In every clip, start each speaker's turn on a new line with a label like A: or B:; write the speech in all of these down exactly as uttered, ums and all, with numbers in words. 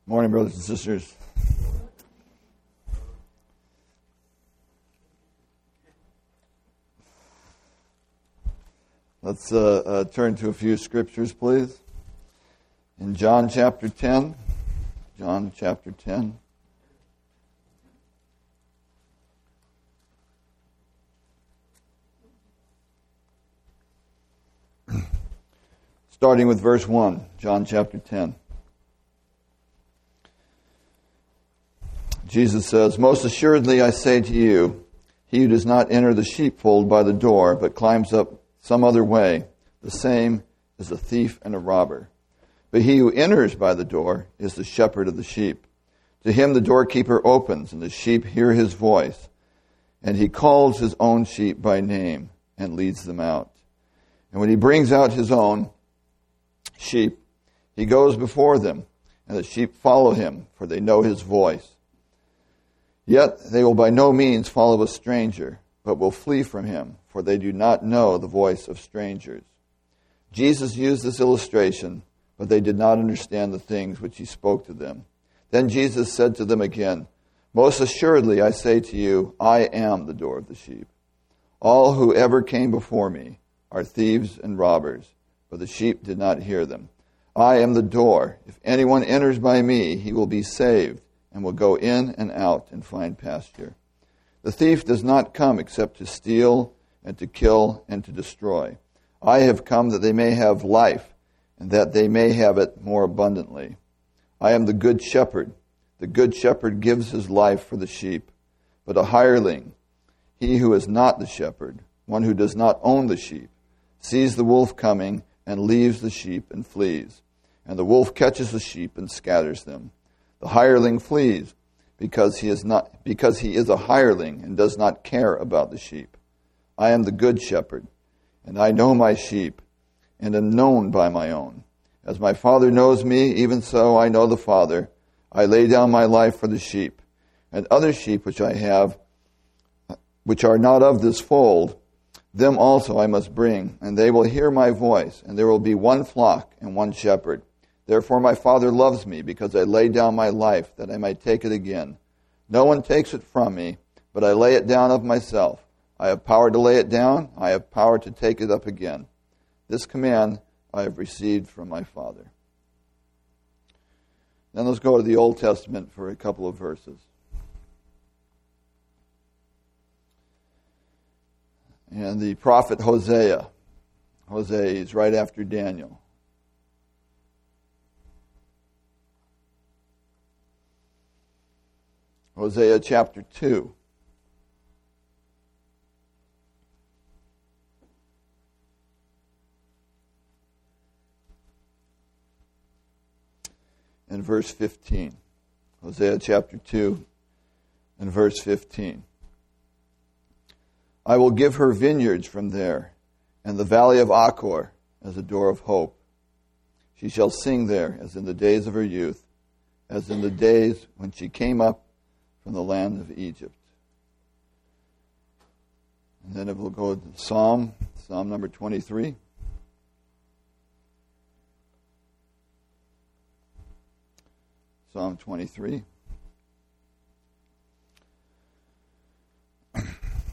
A: Morning, brothers and sisters. Let's uh, uh, turn to a few scriptures, please. In John chapter ten. John chapter ten. Starting with verse one, John chapter ten. Jesus says, "Most assuredly I say to you, he who does not enter the sheepfold by the door, but climbs up some other way, the same is a thief and a robber. But he who enters by the door is the shepherd of the sheep. To him the doorkeeper opens, and the sheep hear his voice. And he calls his own sheep by name and leads them out. And when he brings out his own sheep, he goes before them, and the sheep follow him, for they know his voice. Yet they will by no means follow a stranger, but will flee from him, for they do not know the voice of strangers." Jesus used this illustration, but they did not understand the things which he spoke to them. Then Jesus said to them again, "Most assuredly I say to you, I am the door of the sheep. All who ever came before me are thieves and robbers, but the sheep did not hear them. I am the door. If anyone enters by me, he will be saved, and will go in and out and find pasture. The thief does not come except to steal and to kill and to destroy. I have come that they may have life, and that they may have it more abundantly. I am the good shepherd. The good shepherd gives his life for the sheep. But a hireling, he who is not the shepherd, one who does not own the sheep, sees the wolf coming and leaves the sheep and flees. And the wolf catches the sheep and scatters them. The hireling flees because he is not because he is a hireling and does not care about the sheep. I am the good shepherd, and I know my sheep, and am known by my own. As my Father knows me, even so I know the Father. I lay down my life for the sheep. And other sheep which I have, which are not of this fold, them also I must bring, and they will hear my voice, and there will be one flock and one shepherd. Therefore my Father loves me, because I lay down my life, that I might take it again. No one takes it from me, but I lay it down of myself. I have power to lay it down. I have power to take it up again. This command I have received from my Father." Then let's go to the Old Testament for a couple of verses. And the prophet Hosea. Hosea is right after Daniel. Hosea chapter two. And verse fifteen. Hosea chapter two and verse fifteen. "I will give her vineyards from there, and the valley of Achor as a door of hope. She shall sing there as in the days of her youth, as in the days when she came up from the land of Egypt." And then it will go to Psalm, Psalm number twenty-three. Psalm twenty-three. "The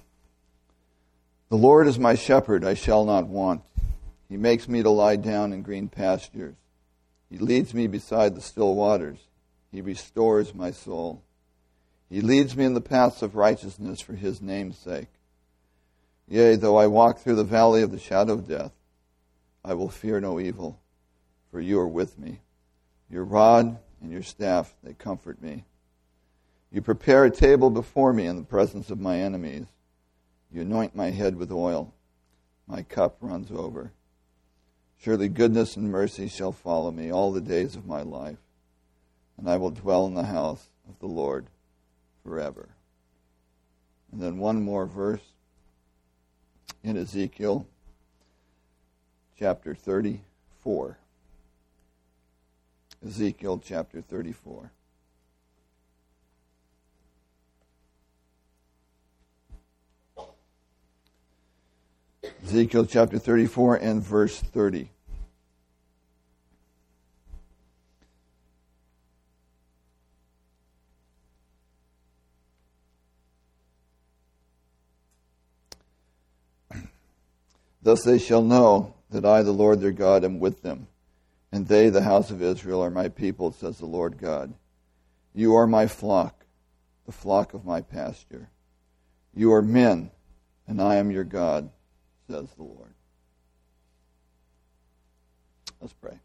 A: Lord is my shepherd, I shall not want. He makes me to lie down in green pastures. He leads me beside the still waters. He restores my soul. He leads me in the paths of righteousness for his name's sake. Yea, though I walk through the valley of the shadow of death, I will fear no evil, for you are with me. Your rod and your staff, they comfort me. You prepare a table before me in the presence of my enemies. You anoint my head with oil. My cup runs over. Surely goodness and mercy shall follow me all the days of my life, and I will dwell in the house of the Lord forever." And then one more verse in Ezekiel chapter thirty-four. Ezekiel chapter thirty-four. Ezekiel chapter thirty-four and verse thirty. Thus they shall know that I, the Lord their God, am with them, and they, the house of Israel, are my people, says the Lord God. You are my flock, the flock of my pasture. You are men, and I am your God, says the Lord. Let's pray.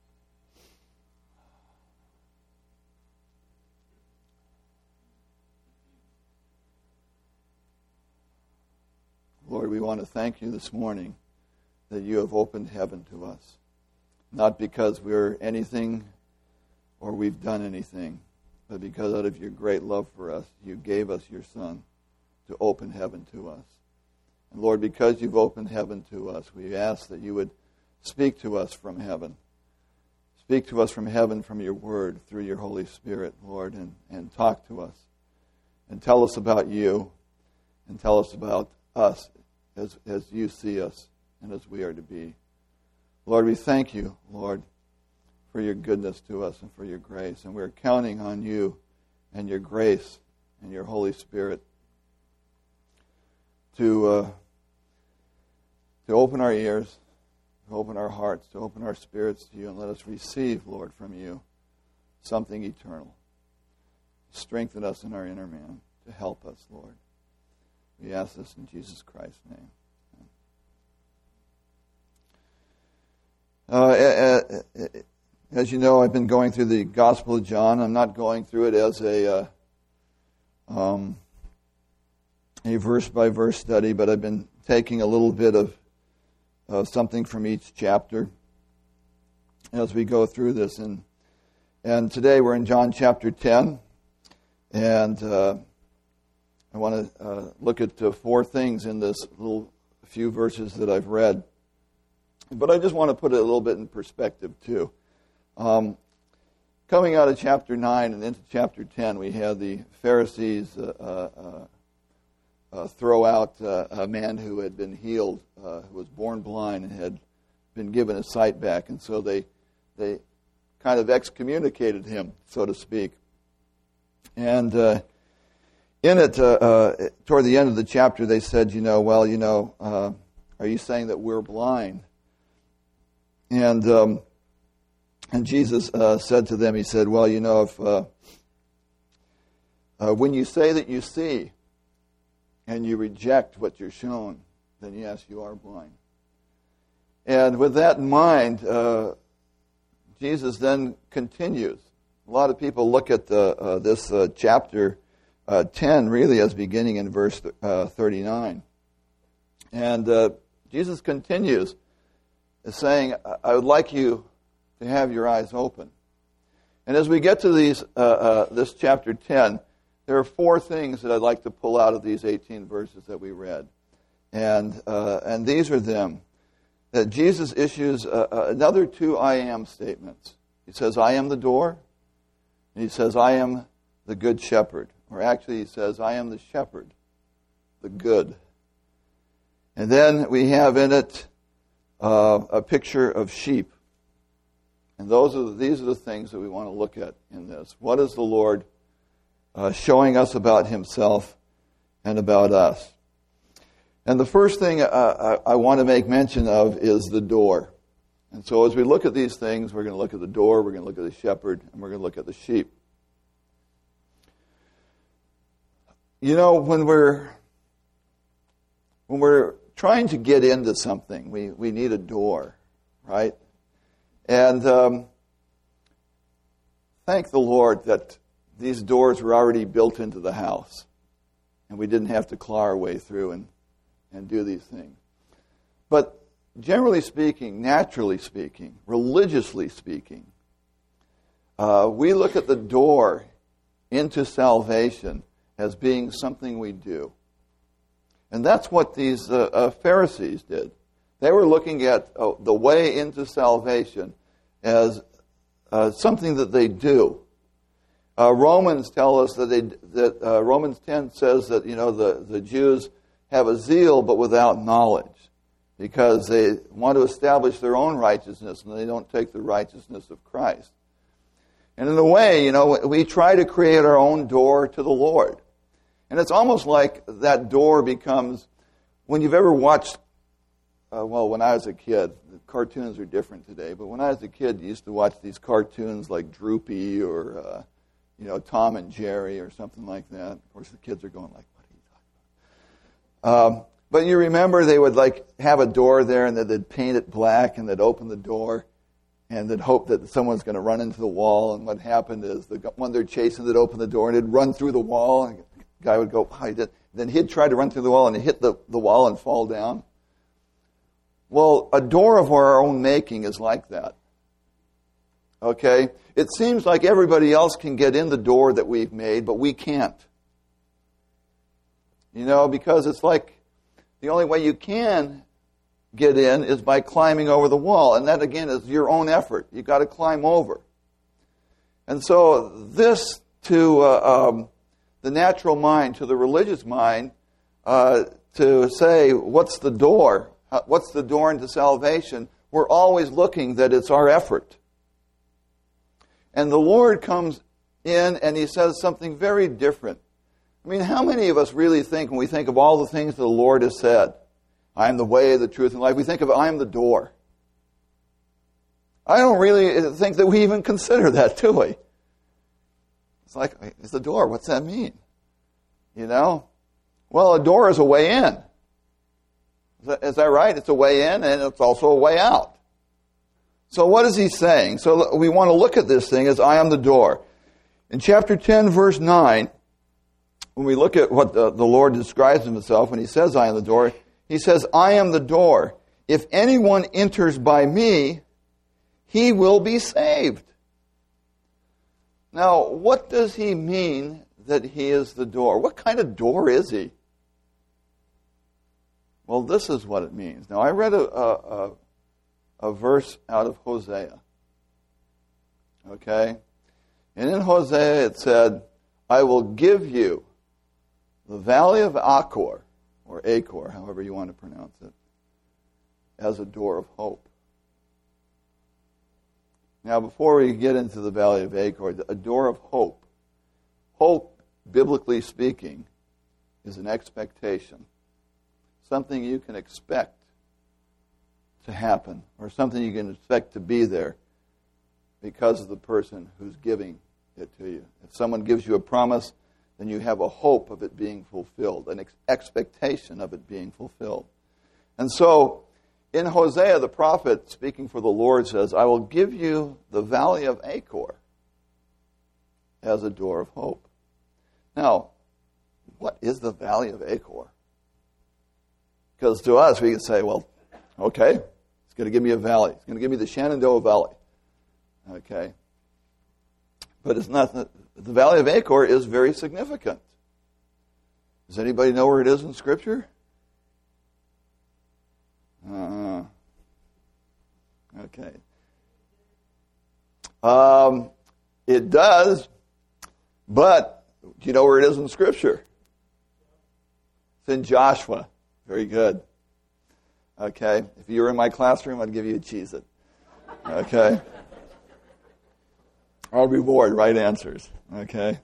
A: Lord, we want to thank you this morning that you have opened heaven to us. Not because we're anything or we've done anything, but because out of your great love for us, you gave us your Son to open heaven to us. And Lord, because you've opened heaven to us, we ask that you would speak to us from heaven. Speak to us from heaven from your word through your Holy Spirit, Lord, and, and talk to us. And tell us about you, and tell us about us as, as you see us and as we are to be. Lord, we thank you, Lord, for your goodness to us and for your grace. And we're counting on you and your grace and your Holy Spirit to, uh, to open our ears, to open our hearts, to open our spirits to you, and let us receive, Lord, from you something eternal. Strengthen us in our inner man to help us, Lord. We ask this in Jesus Christ's name. Uh, as you know, I've been going through the Gospel of John. I'm not going through it as a uh, um, a verse-by-verse study, but I've been taking a little bit of uh, something from each chapter as we go through this. And and today we're in John chapter ten, and uh, I want to uh, look at uh, four things in this little few verses that I've read. But I just want to put it a little bit in perspective, too. Um, coming out of chapter nine and into chapter ten, we had the Pharisees uh, uh, uh, throw out uh, a man who had been healed, uh, who was born blind and had been given his sight back. And so they they kind of excommunicated him, so to speak. And uh, in it, uh, uh, toward the end of the chapter, they said, you know, well, you know, uh, are you saying that we're blind? And um, and Jesus uh, said to them, he said, well, you know, if uh, uh, when you say that you see and you reject what you're shown, then yes, you are blind. And with that in mind, uh, Jesus then continues. A lot of people look at the, uh, this uh, chapter uh, ten really as beginning in verse uh, thirty-nine. And uh, Jesus continues saying, I would like you to have your eyes open. And as we get to these, uh, uh, this chapter ten, there are four things that I'd like to pull out of these eighteen verses that we read. And uh, and these are them. That Jesus issues uh, uh, another two I am statements. He says, I am the door. And he says, I am the good shepherd. Or actually he says, I am the shepherd, the good. And then we have in it uh, a picture of sheep. And those are the, these are the things that we want to look at in this. What is the Lord uh, showing us about himself and about us? And the first thing uh, I, I want to make mention of is the door. And so as we look at these things, we're going to look at the door, we're going to look at the shepherd, and we're going to look at the sheep. You know, when we're when we're trying to get into something, we, we need a door, right? And um, thank the Lord that these doors were already built into the house, and we didn't have to claw our way through and, and do these things. But generally speaking, naturally speaking, religiously speaking, uh, we look at the door into salvation as being something we do. And that's what these uh, uh, Pharisees did. They were looking at uh, the way into salvation as uh, something that they do. Uh, Romans tell us that they that uh, Romans ten says that you know the, the Jews have a zeal but without knowledge, because they want to establish their own righteousness and they don't take the righteousness of Christ. And in a way, you know, we try to create our own door to the Lord. And it's almost like that door becomes, when you've ever watched uh, well, when I was a kid, the cartoons are different today, but when I was a kid, you used to watch these cartoons like Droopy or, uh, you know, Tom and Jerry or something like that. Of course, the kids are going like, what are you talking about? Um, but you remember they would like have a door there and they'd paint it black and they'd open the door and they'd hope that someone's going to run into the wall. And what happened is the one they're chasing, they'd open the door and it'd run through the wall. And the guy would go, wow, he did. Then he'd try to run through the wall and he'd hit the, the wall and fall down. Well, a door of our own making is like that. Okay? It seems like everybody else can get in the door that we've made, but we can't. You know, because it's like the only way you can get in is by climbing over the wall. And that, again, is your own effort. You've got to climb over. And so this, to uh, um, the natural mind, to the religious mind, uh, to say, what's the door? What's the door into salvation? We're always looking that it's our effort. And the Lord comes in and He says something very different. I mean, how many of us really think, when we think of all the things that the Lord has said, I am the way, the truth, and life, we think of I am the door. I don't really think that we even consider that, do we? It's like, it's the door. What's that mean? You know? Well, a door is a way in. Is that right? It's a way in and it's also a way out. So what is He saying? So we want to look at this thing as I am the door. In chapter ten, verse nine, when we look at what the, the Lord describes Himself, when He says I am the door, He says, I am the door. If anyone enters by me, he will be saved. Now, what does He mean that He is the door? What kind of door is He? Well, this is what it means. Now, I read a, a, a verse out of Hosea. Okay? And in Hosea it said, I will give you the valley of Achor, or Achor, however you want to pronounce it, as a door of hope. Now, before we get into the valley of Achor, a door of hope. Hope, biblically speaking, is an expectation. Something you can expect to happen, or something you can expect to be there because of the person who's giving it to you. If someone gives you a promise, then you have a hope of it being fulfilled, an ex- expectation of it being fulfilled. And so, in Hosea, the prophet, speaking for the Lord, says, I will give you the valley of Achor as a door of hope. Now, what is the valley of Achor? Because to us, we can say, well, okay, it's going to give me a valley. It's going to give me the Shenandoah Valley. Okay. But it's not, the valley of Achor is very significant. Does anybody know where it is in Scripture? Uh, okay. Um, it does, but do you know where it is in Scripture? It's in Joshua. Very good. Okay. If you were in my classroom, I'd give you a Cheez-It. Okay. I'll reward right answers. Okay.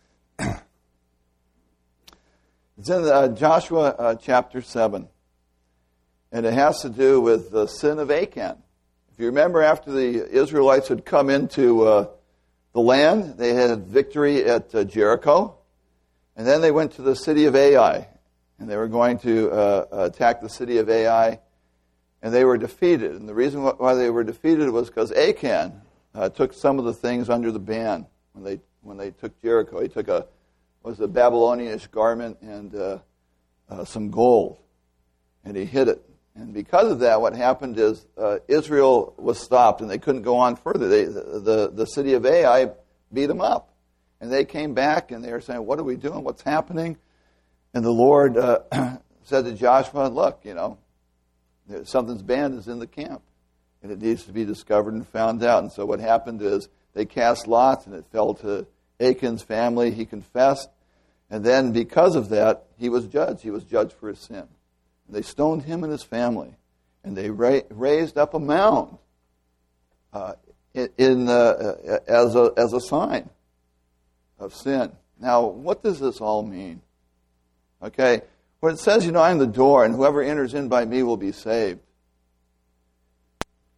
A: It's in uh, Joshua uh, chapter seven. And it has to do with the sin of Achan. If you remember, after the Israelites had come into uh, the land, they had victory at uh, Jericho. And then they went to the city of Ai. And they were going to uh, attack the city of Ai, and they were defeated. And the reason why they were defeated was because Achan uh, took some of the things under the ban when they when they took Jericho. He took a was a Babylonianish garment and uh, uh, some gold, and he hid it. And because of that, what happened is uh, Israel was stopped, and they couldn't go on further. They, the, the the city of Ai beat them up, and they came back, and they were saying, "What are we doing? What's happening?" And the Lord uh, said to Joshua, look, you know, something's banned is in the camp. And it needs to be discovered and found out. And so what happened is they cast lots and it fell to Achan's family. He confessed. And then because of that, he was judged. He was judged for his sin. And they stoned him and his family. And they ra- raised up a mound uh, in, in uh, as a as a sign of sin. Now, what does this all mean? Okay, when it says, you know, I am the door, and whoever enters in by me will be saved.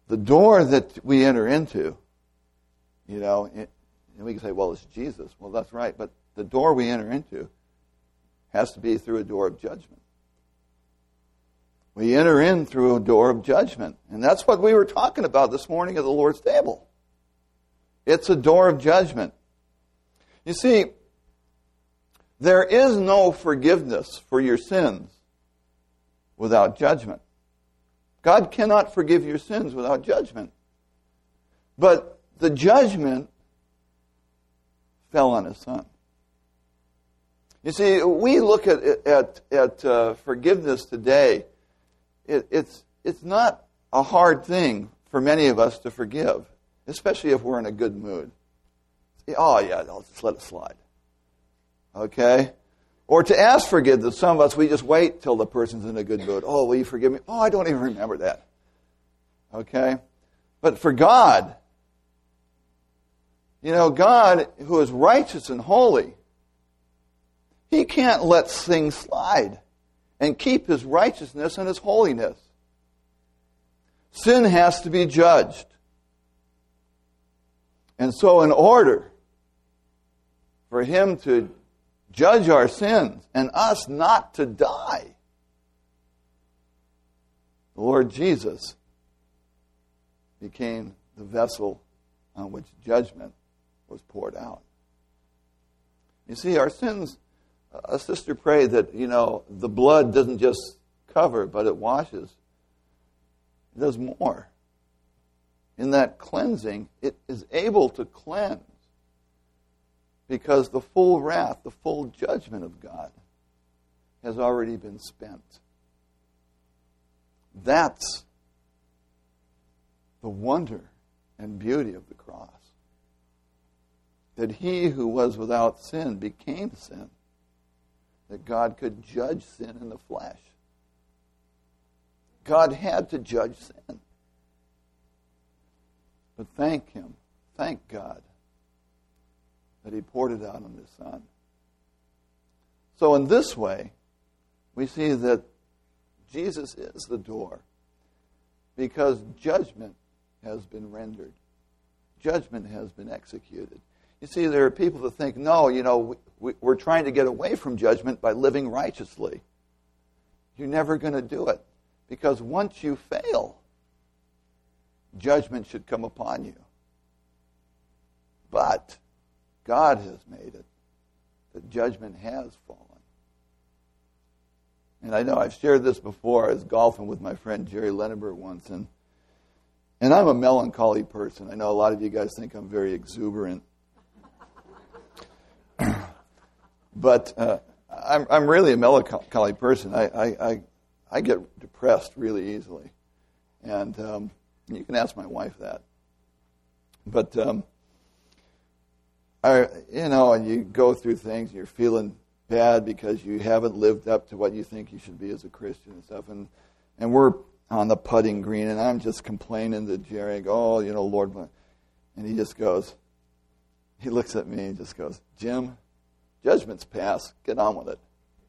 A: the door that we enter into, you know, it, and we can say, well, it's Jesus. Well, that's right. But the door we enter into has to be through a door of judgment. We enter in through a door of judgment. And that's what we were talking about this morning at the Lord's table. It's a door of judgment. You see, there is no forgiveness for your sins without judgment. God cannot forgive your sins without judgment. But the judgment fell on His Son. You see, we look at at at uh, forgiveness today. It, it's it's not a hard thing for many of us to forgive, especially if we're in a good mood. Oh yeah, I'll just let it slide. Okay? Or to ask forgiveness. Some of us, we just wait till the person's in a good mood. Oh, will you forgive me? Oh, I don't even remember that. Okay? But for God, you know, God, who is righteous and holy, He can't let things slide and keep His righteousness and His holiness. Sin has to be judged. And so in order for Him to judge our sins and us not to die, the Lord Jesus became the vessel on which judgment was poured out. You see, our sins, a sister prayed that, you know, the blood doesn't just cover, but it washes. It does more. In that cleansing, it is able to cleanse because the full wrath, the full judgment of God has already been spent. That's the wonder and beauty of the cross. That He who was without sin became sin. That God could judge sin in the flesh. God had to judge sin. But thank Him, thank God, that He poured it out on His Son. So in this way, we see that Jesus is the door because judgment has been rendered. Judgment has been executed. You see, there are people that think, no, you know, we, we're trying to get away from judgment by living righteously. You're never going to do it. Because once you fail, judgment should come upon you. But God has made it that judgment has fallen. And I know I've shared this before. I was golfing with my friend Jerry Lenneberg once, and and I'm a melancholy person. I know a lot of you guys think I'm very exuberant. But uh, I'm I'm really a melancholy person. I, I, I, I get depressed really easily. And um, you can ask my wife that. But, um, I, you know, and you go through things, and you're feeling bad because you haven't lived up to what you think you should be as a Christian and stuff. And, and we're on the putting green, and I'm just complaining to Jerry. I go, oh, you know, Lord. And he just goes, he looks at me and just goes, Jim, judgment's passed. Get on with it.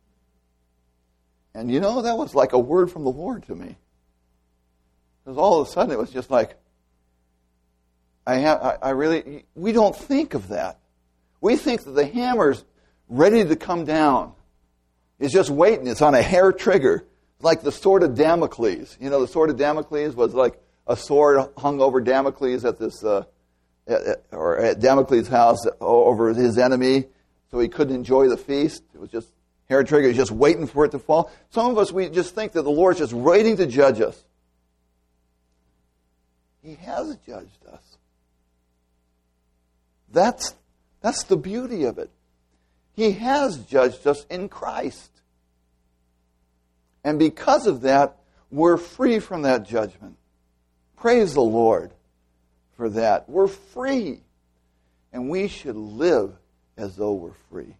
A: And you know, that was like a word from the Lord to me. Because all of a sudden it was just like, I have, I, I really, we don't think of that. We think that the hammer's ready to come down. It's just waiting. It's on a hair trigger. Like the sword of Damocles. You know, the sword of Damocles was like a sword hung over Damocles at this, uh, at, or at Damocles' house over his enemy, so he couldn't enjoy the feast. It was just hair trigger. He's just waiting for it to fall. Some of us, we just think that the Lord's just waiting to judge us. He has judged us. That's, that's the beauty of it. He has judged us in Christ. And because of that, we're free from that judgment. Praise the Lord for that. We're free. And we should live as though we're free.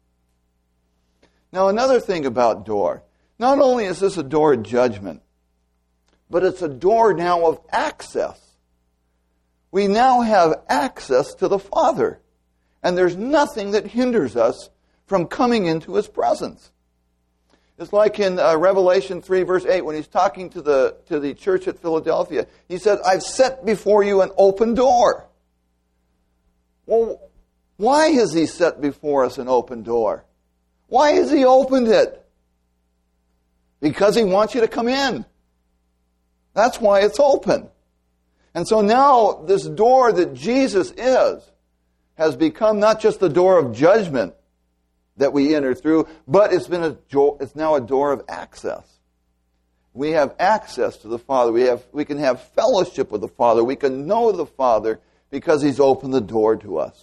A: Now, another thing about door. Not only is this a door of judgment, but it's a door now of access. We now have access to the Father. And there's nothing that hinders us from coming into His presence. It's like in uh, Revelation three, verse eight, when he's talking to the, to the church at Philadelphia. He said, I've set before you an open door. Well, why has he set before us an open door? Why has he opened it? Because he wants you to come in. That's why it's open. And so now this door that Jesus is has become not just the door of judgment that we enter through, but it's been a jo- it's now a door of access. We have access to the Father. We have we can have fellowship with the Father. We can know the Father because he's opened the door to us.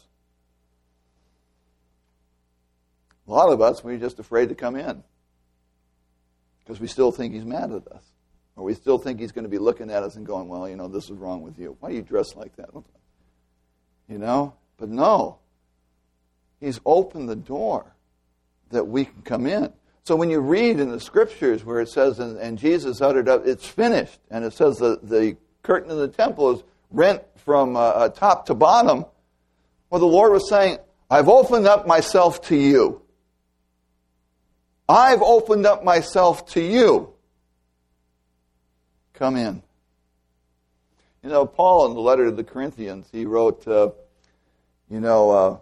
A: A lot of us, we're just afraid to come in because we still think he's mad at us. Or we still think he's going to be looking at us and going, well, you know, this is wrong with you. Why do you dress like that? You know? But no. He's opened the door that we can come in. So when you read in the Scriptures where it says, and, and Jesus uttered up, it's finished, and it says that the curtain of the temple is rent from uh, top to bottom, well, the Lord was saying, I've opened up myself to you. I've opened up myself to you. Come in. You know, Paul, in the letter to the Corinthians, he wrote, uh, you know, uh,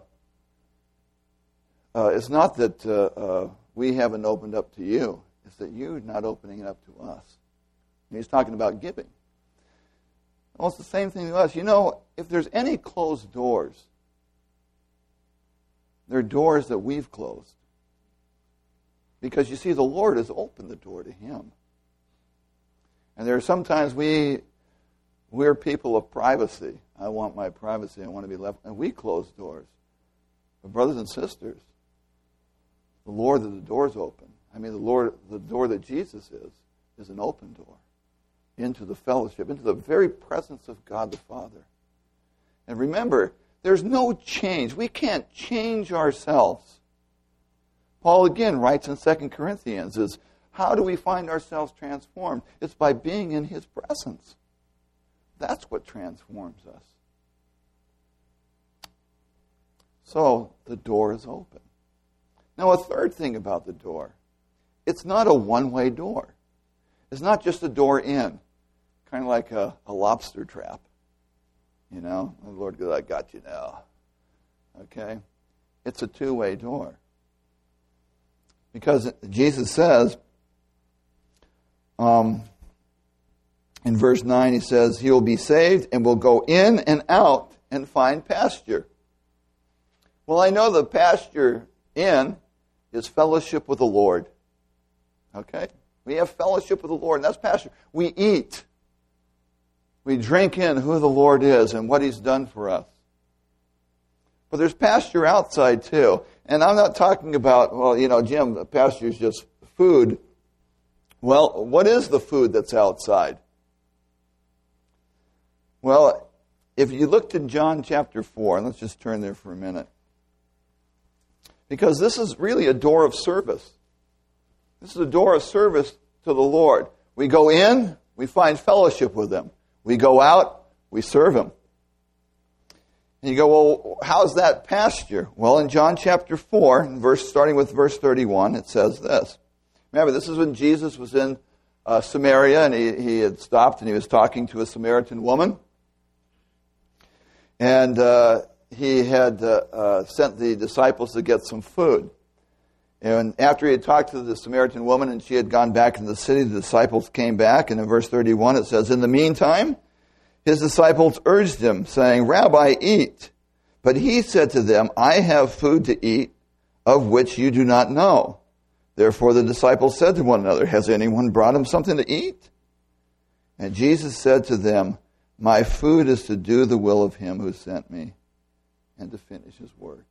A: uh, it's not that uh, uh, we haven't opened up to you. It's that you're not opening it up to us. And he's talking about giving. Well, it's the same thing to us. You know, if there's any closed doors, they're doors that we've closed. Because, you see, the Lord has opened the door to him. And there are sometimes we, we're people of privacy. I want my privacy. I want to be left. And we close doors. But brothers and sisters, the Lord, the door's open. I mean, the Lord, the door that Jesus is, is an open door into the fellowship, into the very presence of God the Father. And remember, there's no change. We can't change ourselves. Paul again writes in Second Corinthians, is how do we find ourselves transformed? It's by being in his presence. That's what transforms us. So the door is open. Now, a third thing about the door, it's not a one-way door. It's not just a door in, kind of like a, a lobster trap. You know, oh, Lord God, I got you now. Okay? It's a two-way door. Because Jesus says, um, in verse nine, he says, he will be saved and will go in and out and find pasture. Well, I know the pasture in is fellowship with the Lord. Okay? We have fellowship with the Lord, and that's pasture. We eat. We drink in who the Lord is and what he's done for us. But there's pasture outside too. And I'm not talking about, well, you know, Jim, pasture is just food. Well, what is the food that's outside? Well, if you looked in John chapter four, and let's just turn there for a minute. Because this is really a door of service. This is a door of service to the Lord. We go in, we find fellowship with him. We go out, we serve him. And you go, well, how's that pasture? Well, in John chapter four, verse starting with verse thirty-one, it says this. Remember, this is when Jesus was in uh, Samaria, and he, he had stopped, and he was talking to a Samaritan woman. And uh, he had uh, uh, sent the disciples to get some food. And after he had talked to the Samaritan woman, and she had gone back into the city, the disciples came back, and in verse thirty-one it says, in the meantime, his disciples urged him, saying, Rabbi, eat. But he said to them, I have food to eat, of which you do not know. Therefore the disciples said to one another, has anyone brought him something to eat? And Jesus said to them, my food is to do the will of him who sent me, and to finish his work.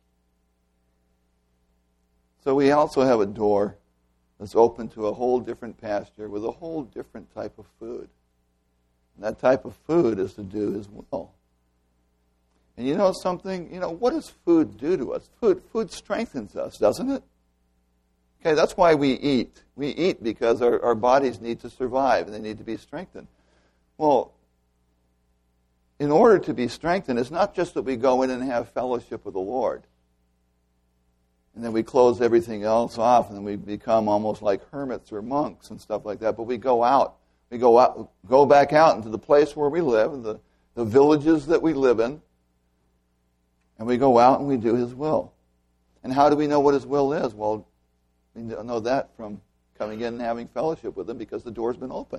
A: So we also have a door that's open to a whole different pasture with a whole different type of food. And that type of food is to do his will. And you know something? You know, what does food do to us? Food, food strengthens us, doesn't it? Okay, that's why we eat. We eat because our, our bodies need to survive and they need to be strengthened. Well, in order to be strengthened, it's not just that we go in and have fellowship with the Lord. and then we close everything else off, and then we become almost like hermits or monks and stuff like that. But we go out. We go out, go back out into the place where we live, the, the villages that we live in, and we go out and we do His will. And how do we know what His will is? Well, we know that from coming in and having fellowship with Him, because the door's been open.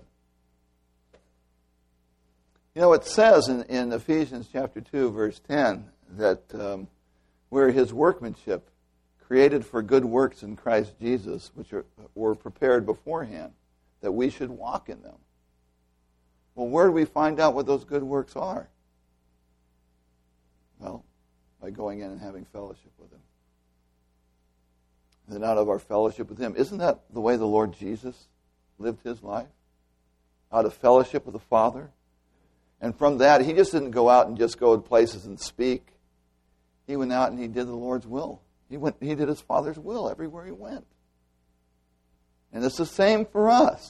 A: You know, it says in, in Ephesians chapter two, verse ten, that um, we're His workmanship, created for good works in Christ Jesus, which are, were prepared beforehand, that we should walk in them. Well, where do we find out what those good works are? Well, by going in and having fellowship with Him. And out of our fellowship with Him. Isn't that the way the Lord Jesus lived His life? Out of fellowship with the Father. And from that, He just didn't go out and just go to places and speak. He went out and He did the Lord's will. He went. He did His Father's will everywhere He went. And it's the same for us.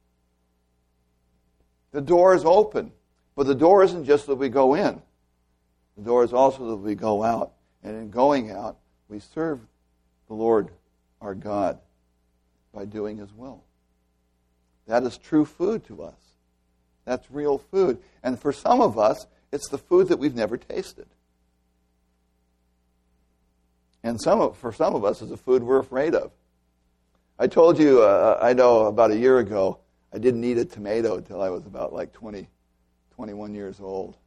A: The door is open. But the door isn't just that we go in. The door is also that we go out. And in going out, we serve the Lord our God by doing His will. That is true food to us. That's real food. And for some of us, it's the food that we've never tasted. And some of, for some of us, it's a food we're afraid of. I told you, uh, I know about a year ago, I didn't eat a tomato until I was about like twenty, twenty-one years old.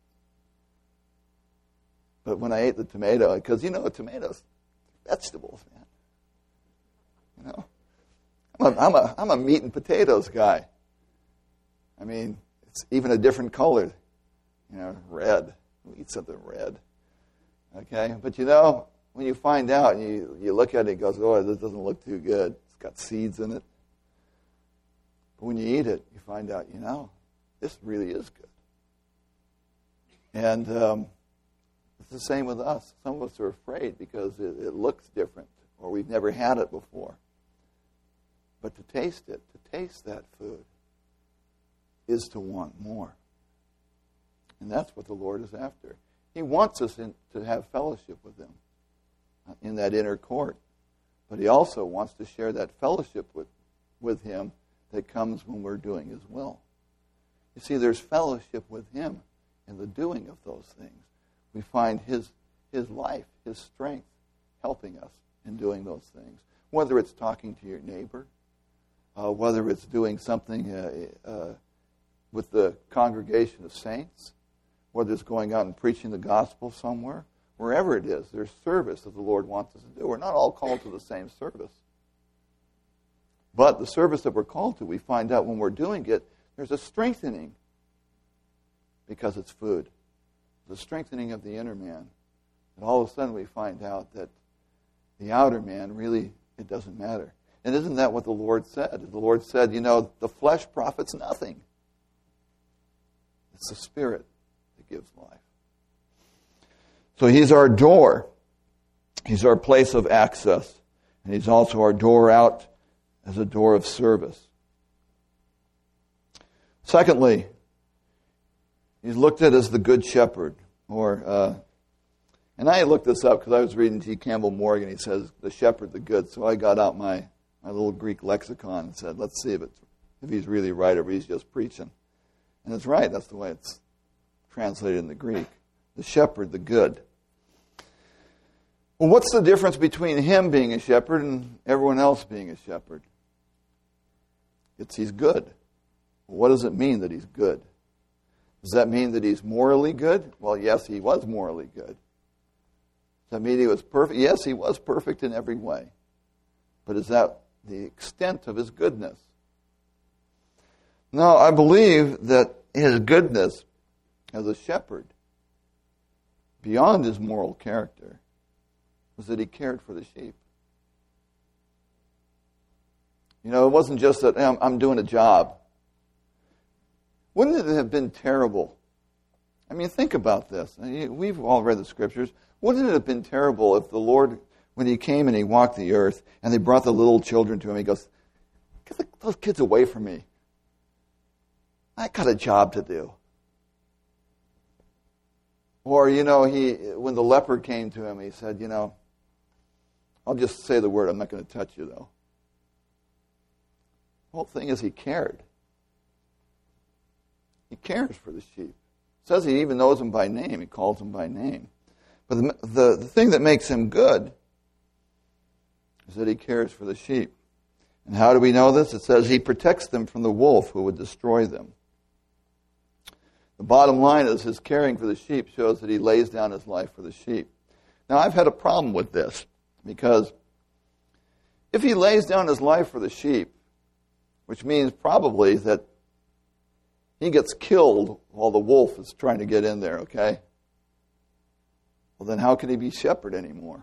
A: But when I ate the tomato, because you know, tomatoes, vegetables, man. You know, I'm a, I'm a, I'm a meat and potatoes guy. I mean, it's even a different color, you know, red. We eat something red. Okay, but you know, when you find out and you, you look at it and goes, oh, this doesn't look too good. It's got seeds in it. But when you eat it, you find out, you know, this really is good. And um, it's the same with us. Some of us are afraid because it, it looks different or we've never had it before. But to taste it, to taste that food, is to want more. And that's what the Lord is after. He wants us in, to have fellowship with Him in that inner court. But He also wants to share that fellowship with, with Him that comes when we're doing His will. You see, there's fellowship with Him in the doing of those things. We find His, His life, His strength helping us in doing those things. Whether it's talking to your neighbor, uh, whether it's doing something uh, uh, with the congregation of saints, whether it's going out and preaching the gospel somewhere, wherever it is, there's service that the Lord wants us to do. We're not all called to the same service. But the service that we're called to, we find out when we're doing it, there's a strengthening because it's food. The strengthening of the inner man. And all of a sudden we find out that the outer man, really, it doesn't matter. And isn't that what the Lord said? The Lord said, you know, the flesh profits nothing. It's the Spirit that gives life. So He's our door. He's our place of access. And He's also our door out as a door of service. Secondly, He's looked at as the Good Shepherd. Or, uh, and I looked this up because I was reading T. Campbell Morgan. He says, the shepherd, the good. So I got out my, my little Greek lexicon and said, let's see if, it's, if he's really right or if he's just preaching. And it's right. That's the way it's translated in the Greek. The shepherd, the good. Well, what's the difference between him being a shepherd and everyone else being a shepherd? It's he's good. Well, what does it mean that he's good? Does that mean that he's morally good? Well, yes, he was morally good. Does that mean he was perfect? Yes, he was perfect in every way. But is that the extent of his goodness? No, I believe that his goodness as a shepherd, beyond his moral character, was that he cared for the sheep. You know, it wasn't just that, hey, I'm, I'm doing a job. Wouldn't it have been terrible? I mean, think about this. We've all read the Scriptures. Wouldn't it have been terrible if the Lord, when He came and He walked the earth, and they brought the little children to Him, He goes, get those kids away from me. I got a job to do. Or, you know, he when the leper came to Him, He said, you know, I'll just say the word. I'm not going to touch you, though. The whole thing is he cared. He cares for the sheep. It says he even knows them by name. He calls them by name. But the, the, the thing that makes him good is that he cares for the sheep. And how do we know this? It says he protects them from the wolf who would destroy them. The bottom line is his caring for the sheep shows that he lays down his life for the sheep. Now, I've had a problem with this because if he lays down his life for the sheep, which means probably that he gets killed while the wolf is trying to get in there, okay? Well, then how can he be shepherd anymore?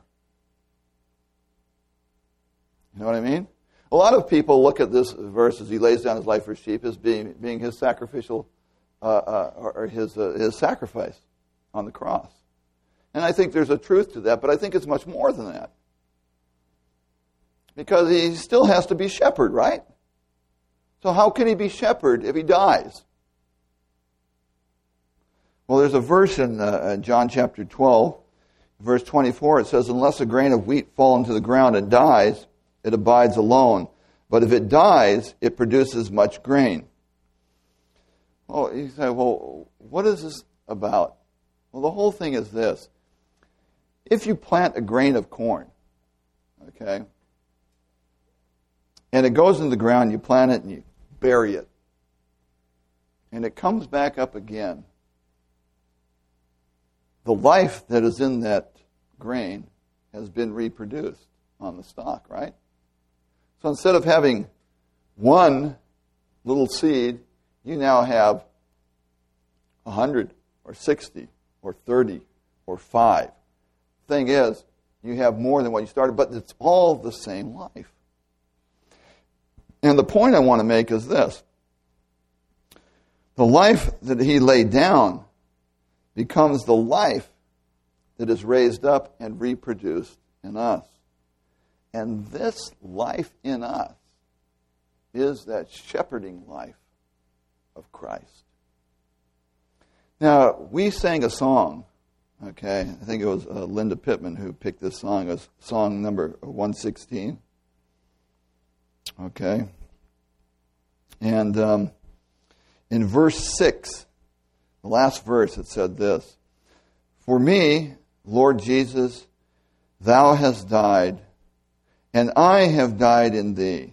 A: You know what I mean? A lot of people look at this verse as he lays down his life for sheep as being being his sacrificial, uh, uh, or his uh, his sacrifice on the cross. And I think there's a truth to that, but I think it's much more than that. Because he still has to be shepherd, right? So how can he be shepherd if he dies? Well, there's a verse in uh, John chapter twelve, verse twenty-four. It says, unless a grain of wheat fall into the ground and dies, it abides alone. But if it dies, it produces much grain. Oh, you say, well, what is this about? Well, the whole thing is this. If you plant a grain of corn, okay, and it goes in the ground, you plant it and you bury it, and it comes back up again, the life that is in that grain has been reproduced on the stalk, right? So instead of having one little seed, you now have a hundred or sixty or thirty or five. Thing is, you have more than what you started, but it's all the same life. And the point I want to make is this. The life that he laid down becomes the life that is raised up and reproduced in us. And this life in us is that shepherding life of Christ. Now, we sang a song, okay, I think it was uh, Linda Pittman who picked this song. It was song number one sixteen. Okay. And um, in verse six, the last verse, it said this, for me, Lord Jesus, thou hast died, and I have died in thee.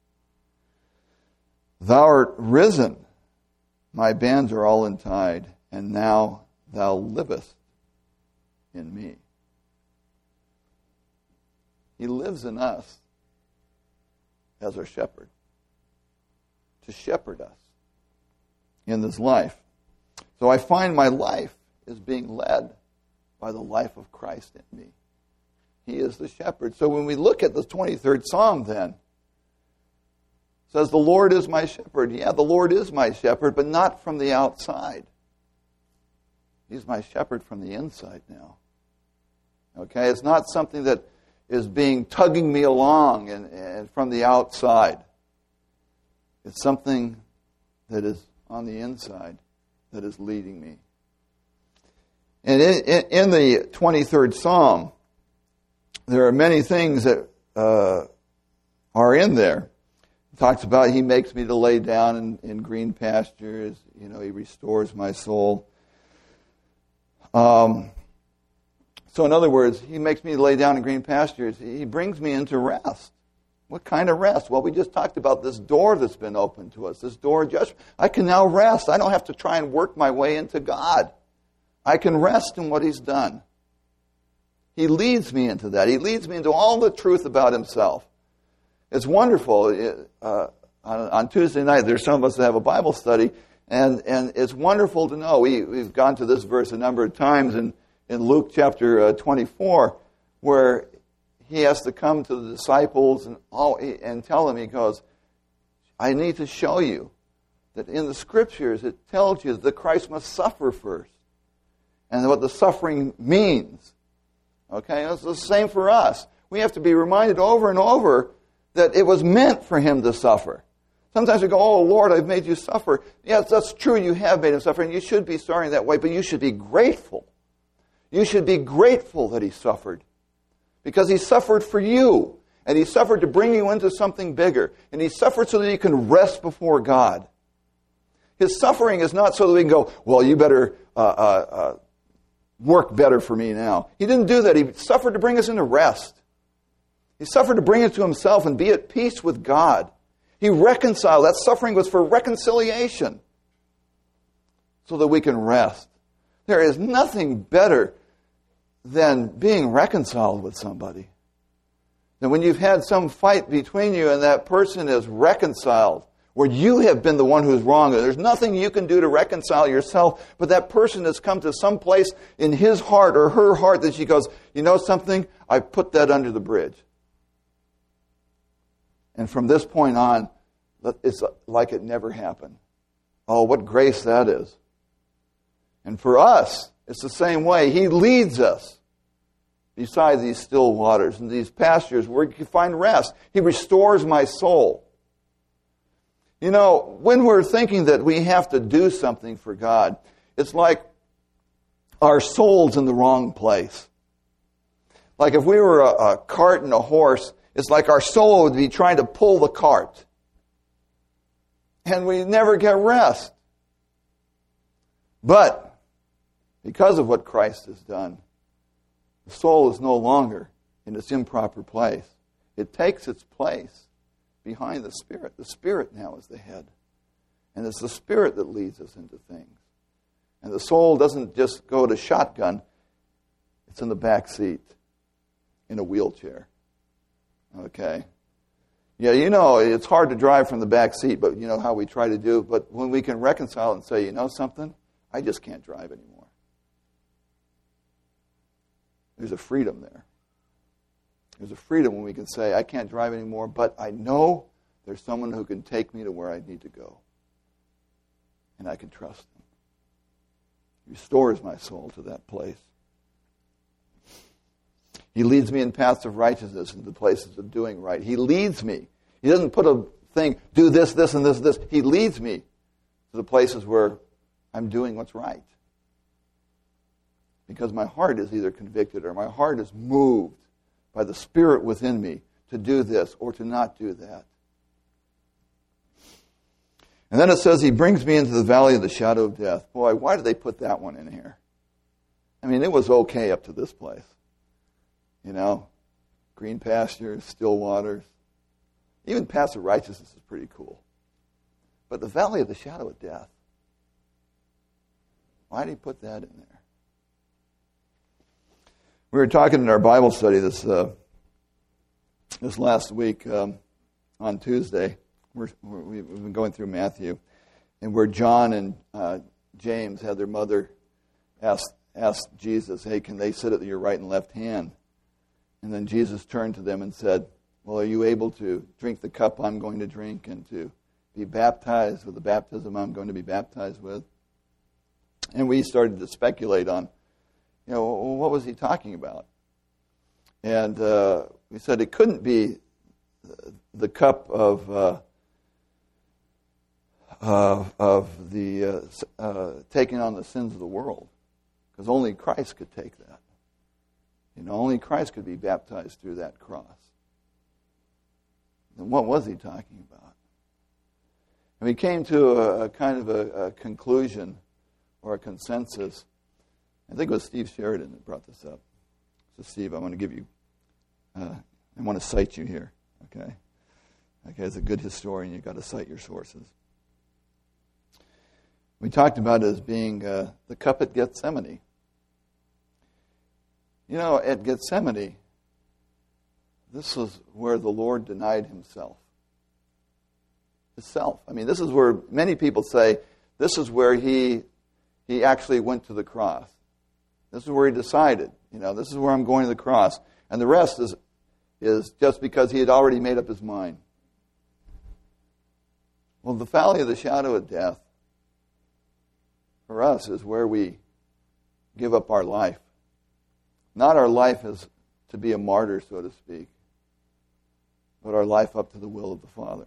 A: Thou art risen, my bands are all untied, and now thou livest in me. He lives in us as our shepherd, to shepherd us in this life. So I find my life is being led by the life of Christ in me. He is the shepherd. So when we look at the twenty-third Psalm then, it says, the Lord is my shepherd. Yeah, the Lord is my shepherd, but not from the outside. He's my shepherd from the inside now. Okay, it's not something that is being tugging me along and, and from the outside. It's something that is on the inside that is leading me. And in, in, in the twenty-third Psalm, there are many things that uh, are in there. It talks about he makes me to lay down in, in green pastures. You know, he restores my soul. Um, so in other words, he makes me lay down in green pastures. He brings me into rest. What kind of rest? Well, we just talked about this door that's been opened to us, this door of judgment. I can now rest. I don't have to try and work my way into God. I can rest in what he's done. He leads me into that. He leads me into all the truth about himself. It's wonderful. Uh, on, on Tuesday night, there's some of us that have a Bible study, and, and it's wonderful to know. We, we've gone to this verse a number of times in, in Luke chapter uh, twenty-four, where he has to come to the disciples and, all, and tell them, he goes, I need to show you that in the Scriptures it tells you that Christ must suffer first, and what the suffering means. Okay, it's the same for us. We have to be reminded over and over that it was meant for him to suffer. Sometimes we go, oh, Lord, I've made you suffer. Yes, that's true, you have made him suffer, and you should be sorry that way, but you should be grateful. You should be grateful that he suffered. Because he suffered for you. And he suffered to bring you into something bigger. And he suffered so that you can rest before God. His suffering is not so that we can go, well, you better uh, uh, uh, work better for me now. He didn't do that. He suffered to bring us into rest. He suffered to bring us to himself and be at peace with God. He reconciled. That suffering was for reconciliation so that we can rest. There is nothing better than being reconciled with somebody. And when you've had some fight between you and that person is reconciled, where you have been the one who's wrong, and there's nothing you can do to reconcile yourself, but that person has come to some place in his heart or her heart that she goes, you know something? I put that under the bridge. And from this point on, it's like it never happened. Oh, what grace that is. And for us, it's the same way. He leads us beside these still waters and these pastures where you find rest. He restores my soul. You know, when we're thinking that we have to do something for God, it's like our soul's in the wrong place. Like if we were a, a cart and a horse, it's like our soul would be trying to pull the cart. And we never get rest. But because of what Christ has done, the soul is no longer in its improper place. It takes its place behind the Spirit. The Spirit now is the head. And it's the Spirit that leads us into things. And the soul doesn't just go to shotgun. It's in the back seat in a wheelchair. Okay? Yeah, you know, it's hard to drive from the back seat, but you know how we try to do. But when we can reconcile and say, you know something? I just can't drive anymore. There's a freedom there. There's a freedom when we can say, I can't drive anymore, but I know there's someone who can take me to where I need to go. And I can trust them. He restores my soul to that place. He leads me in paths of righteousness into places of doing right. He leads me. He doesn't put a thing, do this, this, and this, this. He leads me to the places where I'm doing what's right. Because my heart is either convicted or my heart is moved by the Spirit within me to do this or to not do that. And then it says, he brings me into the valley of the shadow of death. Boy, why did they put that one in here? I mean, it was okay up to this place. You know, green pastures, still waters. Even paths of righteousness is pretty cool. But the valley of the shadow of death, why did he put that in there? We were talking in our Bible study this uh, this last week um, on Tuesday. We're, we're, we've been going through Matthew, and where John and uh, James had their mother ask, ask Jesus, hey, can they sit at your right and left hand? And then Jesus turned to them and said, well, are you able to drink the cup I'm going to drink and to be baptized with the baptism I'm going to be baptized with? And we started to speculate on, you know, what was he talking about? And uh, we said it couldn't be the cup of uh, uh, of the uh, uh, taking on the sins of the world, because only Christ could take that. You know, only Christ could be baptized through that cross. And what was he talking about? And we came to a, a kind of a, a conclusion or a consensus. I think it was Steve Sheridan that brought this up. So, Steve, I want to give you, uh, I want to cite you here, okay? Okay, as a good historian, you've got to cite your sources. We talked about it as being uh, the cup at Gethsemane. You know, at Gethsemane, this was where the Lord denied himself. Himself. I mean, this is where many people say, this is where he he actually went to the cross. This is where he decided, you know, this is where I'm going to the cross. And the rest is is just because he had already made up his mind. Well, the valley of the shadow of death, for us, is where we give up our life. Not our life as to be a martyr, so to speak, but our life up to the will of the Father.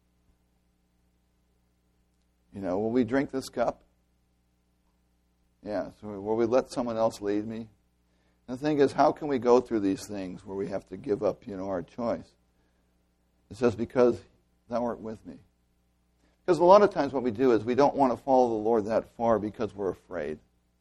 A: You know, will we drink this cup? Yeah, so will we let someone else lead me? And the thing is, how can we go through these things where we have to give up, you know, our choice? It says, because thou art with me. Because a lot of times what we do is we don't want to follow the Lord that far because we're afraid.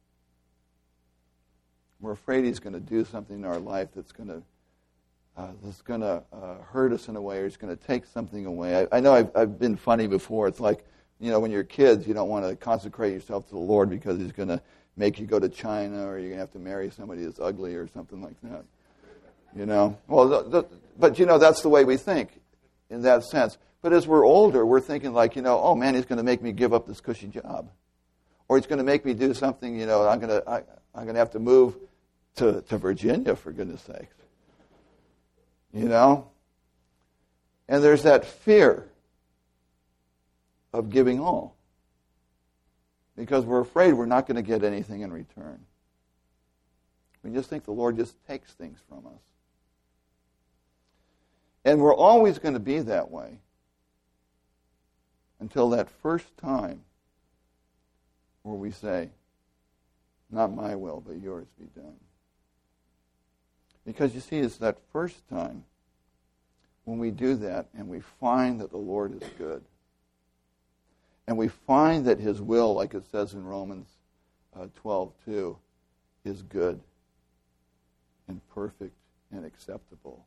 A: We're afraid He's going to do something in our life that's going to uh, that's going to uh, hurt us in a way, or He's going to take something away. I, I know I've, I've been funny before. It's like, you know, when you're kids, you don't want to consecrate yourself to the Lord because He's going to make you go to China, or you're going to have to marry somebody that's ugly or something like that. You know? Well, the, the, but, you know, that's the way we think in that sense. But as we're older, we're thinking like, you know, oh, man, He's going to make me give up this cushy job. Or He's going to make me do something, you know, I'm going to I, I'm going to have to move to, to Virginia, for goodness sakes. You know? And there's that fear of giving all. Because we're afraid we're not going to get anything in return. We just think the Lord just takes things from us. And we're always going to be that way until that first time where we say, not my will, but yours be done. Because you see, it's that first time when we do that and we find that the Lord is good. And we find that His will, like it says in Romans uh, twelve two, is good and perfect and acceptable.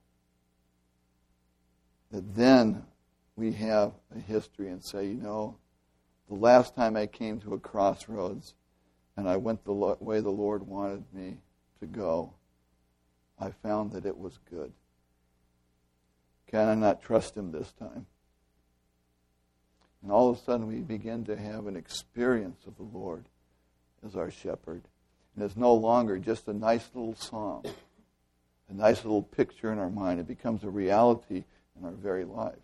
A: That then we have a history and say, you know, the last time I came to a crossroads and I went the lo- way the Lord wanted me to go, I found that it was good. Can I not trust Him this time? And all of a sudden we begin to have an experience of the Lord as our shepherd. And it's no longer just a nice little song, a nice little picture in our mind. It becomes a reality in our very lives.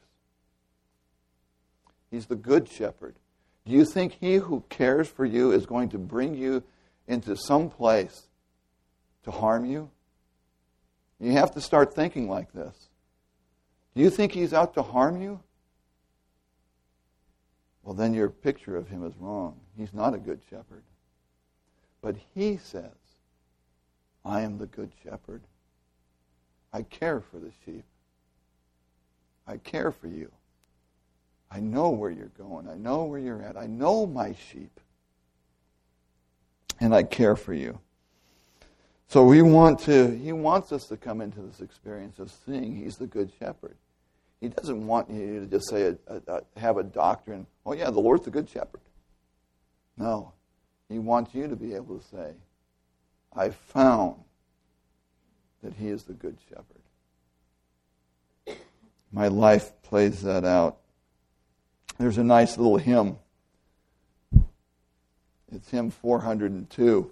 A: He's the good shepherd. Do you think He who cares for you is going to bring you into some place to harm you? You have to start thinking like this. Do you think He's out to harm you? Well, then your picture of Him is wrong. He's not a good shepherd. But He says, I am the good shepherd. I care for the sheep. I care for you. I know where you're going. I know where you're at. I know my sheep. And I care for you. So we want to, He wants us to come into this experience of seeing He's the good shepherd. He doesn't want you to just say, a, a, a, have a doctrine, oh yeah, the Lord's the good shepherd. No. He wants you to be able to say, I found that He is the good shepherd. My life plays that out. There's a nice little hymn. It's hymn four hundred two.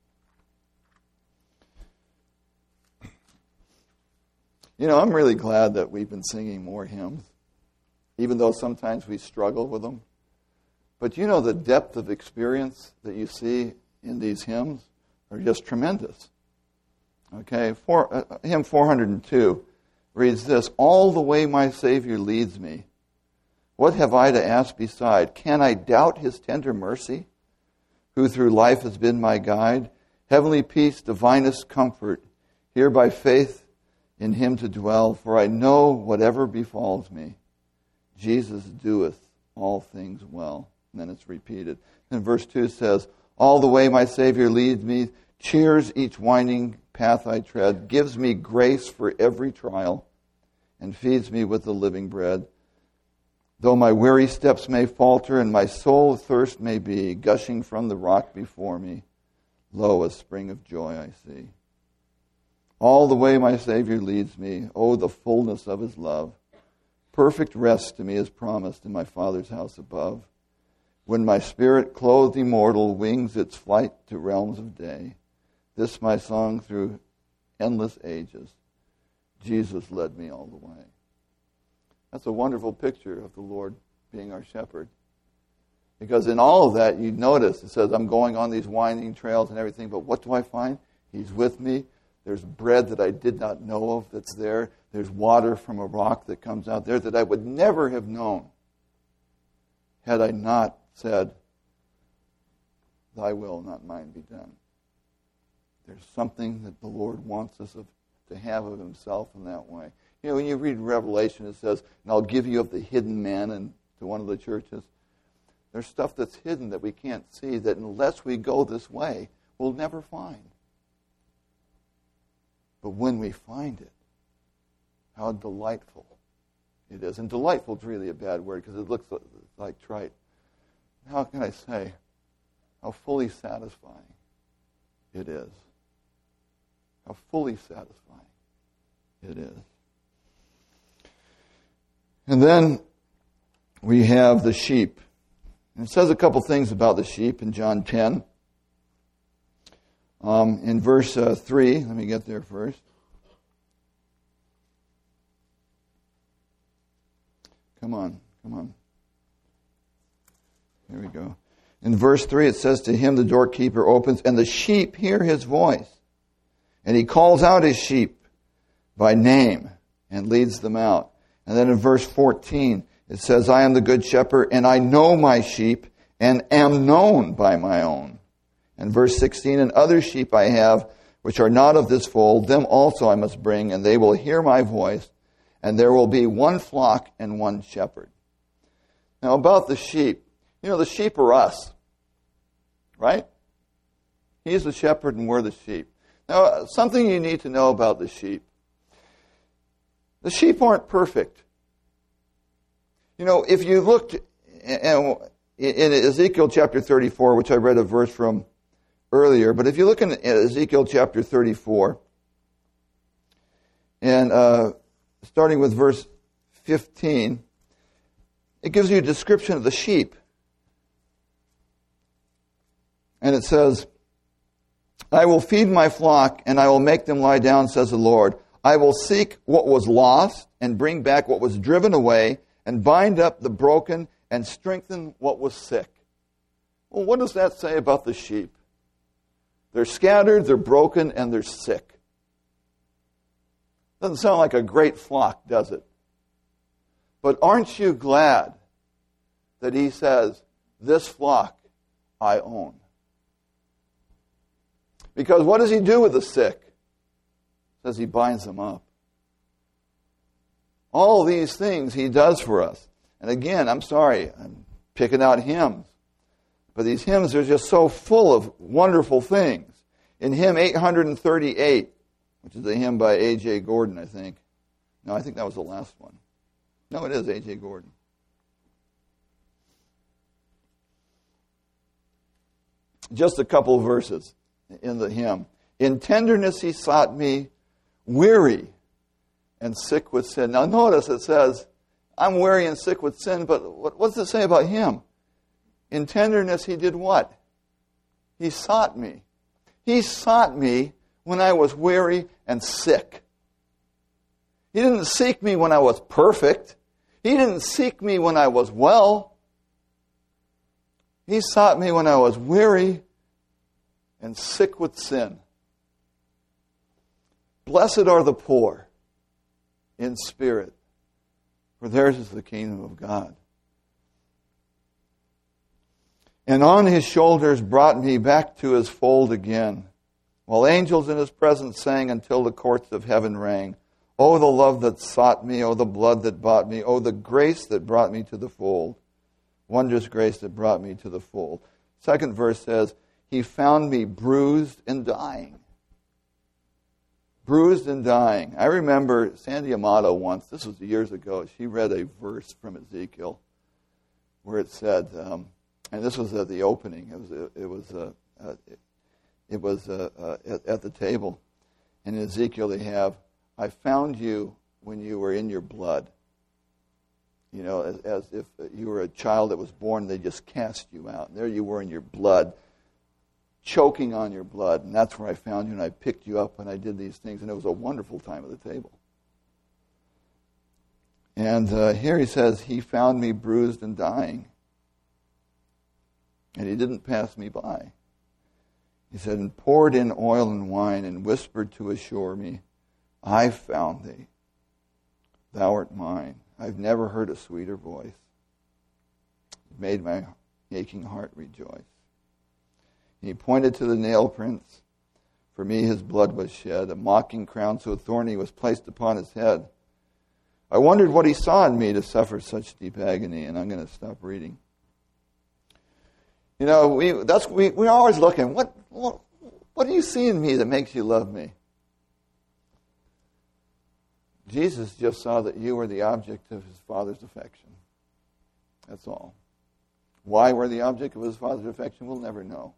A: You know, I'm really glad that we've been singing more hymns, even though sometimes we struggle with them. But you know, the depth of experience that you see in these hymns are just tremendous. Okay, four, uh, hymn four hundred two reads this, all the way my Savior leads me. What have I to ask beside? Can I doubt His tender mercy, who through life has been my guide? Heavenly peace, divinest comfort, here by faith in Him to dwell, for I know whatever befalls me, Jesus doeth all things well. And then it's repeated. And verse two says, all the way my Savior leads me, cheers each winding path I tread, gives me grace for every trial, and feeds me with the living bread. Though my weary steps may falter, and my soul thirst may be, gushing from the rock before me, lo, a spring of joy I see. All the way my Savior leads me, oh, the fullness of His love. Perfect rest to me is promised in my Father's house above. When my spirit, clothed immortal, wings its flight to realms of day, this my song through endless ages, Jesus led me all the way. That's a wonderful picture of the Lord being our shepherd. Because in all of that, you notice, it says, I'm going on these winding trails and everything, but what do I find? He's with me. There's bread that I did not know of that's there. There's water from a rock that comes out there that I would never have known had I not said, thy will, not mine, be done. There's something that the Lord wants us of, to have of himself in that way. You know, when you read Revelation, it says, and I'll give you of the hidden manna to one of the churches. There's stuff that's hidden that we can't see that unless we go this way, we'll never find. But when we find it, how delightful it is. And delightful is really a bad word because it looks like trite. How can I say how fully satisfying it is? How fully satisfying it is. And then we have the sheep. And it says a couple things about the sheep in John ten. Um, in verse uh, three, let me get there first. Come on, come on. Here we go. In verse three, it says, to him the doorkeeper opens, and the sheep hear his voice. And he calls out his sheep by name and leads them out. And then in verse fourteen, it says, I am the good shepherd, and I know my sheep, and am known by my own. And verse sixteen, and other sheep I have, which are not of this fold, them also I must bring, and they will hear my voice, and there will be one flock and one shepherd. Now about the sheep, you know, the sheep are us, right? He's the shepherd and we're the sheep. Now, something you need to know about the sheep. The sheep aren't perfect. You know, if you looked in Ezekiel chapter thirty-four, which I read a verse from earlier, but if you look in Ezekiel chapter thirty-four, and uh, starting with verse fifteen, it gives you a description of the sheep. And it says, I will feed my flock, and I will make them lie down, says the Lord. I will seek what was lost, and bring back what was driven away, and bind up the broken, and strengthen what was sick. Well, what does that say about the sheep? They're scattered, they're broken, and they're sick. Doesn't sound like a great flock, does it? But aren't you glad that he says, this flock I own? Because what does he do with the sick? He says he binds them up. All these things he does for us. And again, I'm sorry, I'm picking out hymns. But these hymns are just so full of wonderful things. In hymn eight hundred thirty-eight, which is a hymn by A J Gordon, I think. No, I think that was the last one. No, it is A J Gordon. Just a couple of verses in the hymn. In tenderness he sought me, weary and sick with sin. Now notice it says, I'm weary and sick with sin, but what, what does it say about him? In tenderness he did what? He sought me. He sought me when I was weary and sick. He didn't seek me when I was perfect. He didn't seek me when I was well. He sought me when I was weary and sick with sin. Blessed are the poor in spirit, for theirs is the kingdom of God. And on his shoulders brought me back to his fold again, while angels in his presence sang until the courts of heaven rang. Oh, the love that sought me, oh, the blood that bought me, oh, the grace that brought me to the fold. Wondrous grace that brought me to the fold. Second verse says, he found me bruised and dying. Bruised and dying. I remember Sandy Amato once, this was years ago, she read a verse from Ezekiel where it said, um, and this was at the opening, it was, it was, uh, uh, it was uh, uh, at, at the table. And in Ezekiel they have, I found you when you were in your blood. You know, as, as if you were a child that was born, they just cast you out. And there you were in your blood, choking on your blood. And that's where I found you, and I picked you up, and I did these things. And it was a wonderful time at the table. And uh, here he says, he found me bruised and dying. And he didn't pass me by. He said, and poured in oil and wine, and whispered to assure me, I found thee. Thou art mine. I've never heard a sweeter voice. It made my aching heart rejoice. And he pointed to the nail prints, For me his blood was shed. A mocking crown so thorny was placed upon his head. I wondered what he saw in me to suffer such deep agony. And I'm going to stop reading. You know, we that's we we're always looking. What what what do you see in me that makes you love me? Jesus just saw that you were the object of his Father's affection. That's all. Why we're the object of his Father's affection, we'll never know.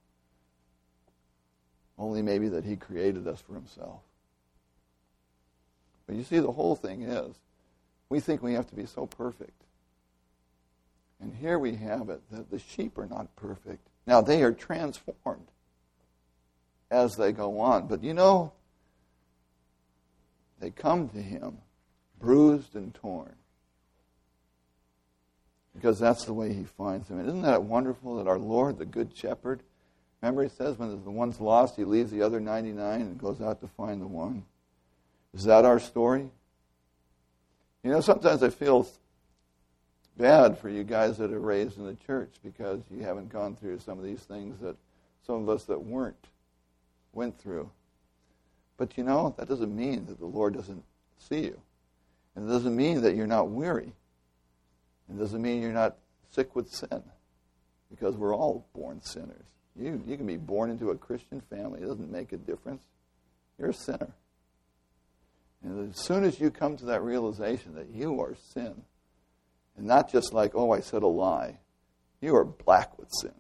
A: Only maybe that he created us for himself. But you see, the whole thing is, we think we have to be so perfect. And here we have it, that the sheep are not perfect. Now, they are transformed as they go on. But you know, they come to him bruised and torn. Because that's the way he finds them. And isn't that wonderful that our Lord, the Good Shepherd, remember he says when the one's lost, he leaves the other ninety-nine and goes out to find the one. Is that our story? You know, sometimes I feel bad for you guys that are raised in the church because you haven't gone through some of these things that some of us that weren't went through. But you know, that doesn't mean that the Lord doesn't see you. And it doesn't mean that you're not weary. It doesn't mean you're not sick with sin. Because we're all born sinners. You, you can be born into a Christian family. It doesn't make a difference. You're a sinner. And as soon as you come to that realization that you are sin, and not just like, oh, I said a lie, you are black with sin.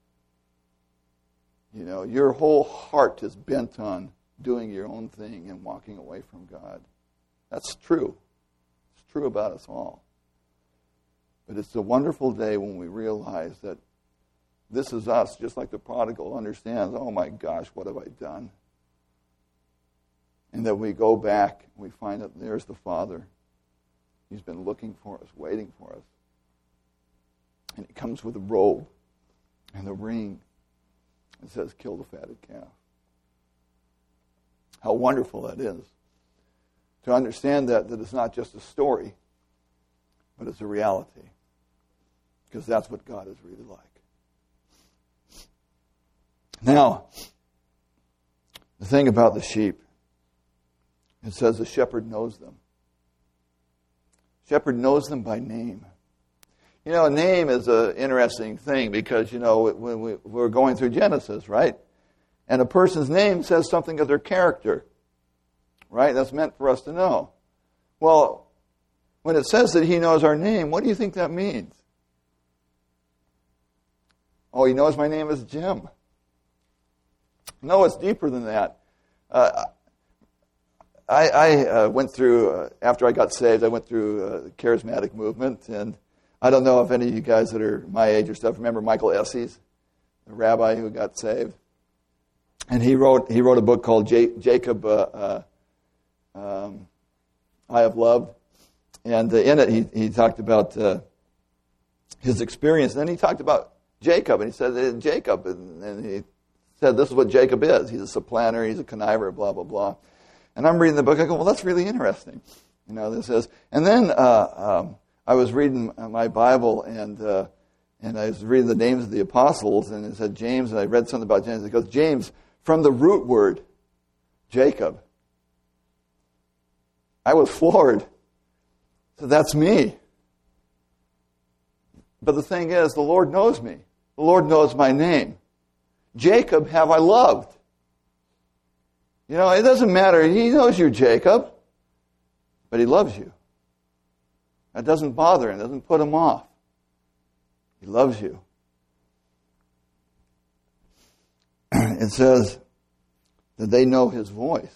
A: You know, your whole heart is bent on doing your own thing and walking away from God. That's true. It's true about us all. But it's a wonderful day when we realize that this is us, just like the prodigal understands, oh my gosh, what have I done? And that we go back and we find that there's the Father. He's been looking for us, waiting for us. And he comes with a robe and a ring. It says, kill the fatted calf. How wonderful that is. To understand that, that it's not just a story, but it's a reality. Because that's what God is really like. Now, the thing about the sheep, it says the shepherd knows them. Shepherd knows them by name. You know, a name is an interesting thing because, you know, when we, we're going through Genesis, right? And a person's name says something of their character, right? That's meant for us to know. Well, when it says that he knows our name, what do you think that means? Oh, he knows my name is Jim. No, it's deeper than that. Uh, I, I uh, went through, uh, after I got saved, I went through uh, the charismatic movement, and I don't know if any of you guys that are my age or stuff remember Michael Esses, the rabbi who got saved. And he wrote he wrote a book called J- Jacob, uh, uh, um, I Have Loved. And uh, in it, he, he talked about uh, his experience. And then he talked about Jacob, and he said, uh, Jacob, and, and he said, this is what Jacob is. He's a supplanter, he's a conniver, blah, blah, blah. And I'm reading the book, I go, well, that's really interesting. You know, this is. And then uh, um, I was reading my Bible, and uh, and I was reading the names of the apostles, and it said James, and I read something about James. It goes, James, from the root word, Jacob. I was floored. So that's me. But the thing is, the Lord knows me. The Lord knows my name. Jacob have I loved. You know, it doesn't matter. He knows you're Jacob, but he loves you. That doesn't bother him. It doesn't put him off. He loves you. It says that they know his voice.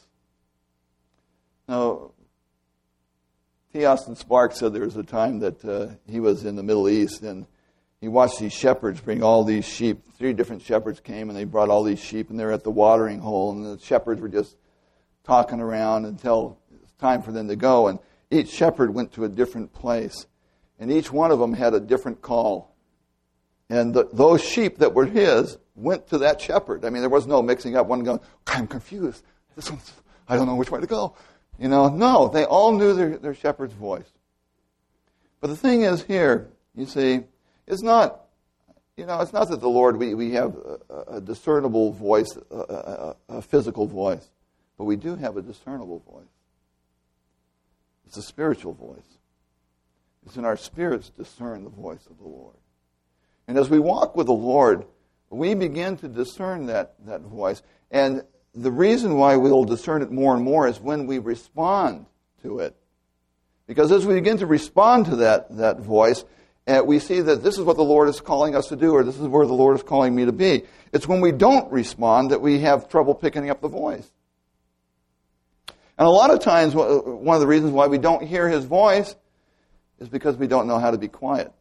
A: Now, T. Austin Sparks said there was a time that uh, he was in the Middle East, and he watched these shepherds bring all these sheep. Three different shepherds came, and they brought all these sheep, and they were at the watering hole, and the shepherds were just talking around until it was time for them to go. And each shepherd went to a different place, and each one of them had a different call. And the, those sheep that were his went to that shepherd. I mean, there was no mixing up. One going, I'm confused. This one's, I don't know which way to go. You know, no, they all knew their, their shepherd's voice. But the thing is here, you see, it's not, you know, it's not that the Lord, we, we have a, a discernible voice, a, a, a physical voice, but we do have a discernible voice. It's a spiritual voice. It's in our spirits discern the voice of the Lord. And as we walk with the Lord, we begin to discern that, that voice. And the reason why we'll discern it more and more is when we respond to it. Because as we begin to respond to that, that voice, uh, we see that this is what the Lord is calling us to do, or this is where the Lord is calling me to be. It's when we don't respond that we have trouble picking up the voice. And a lot of times, one of the reasons why we don't hear His voice is because we don't know how to be quiet.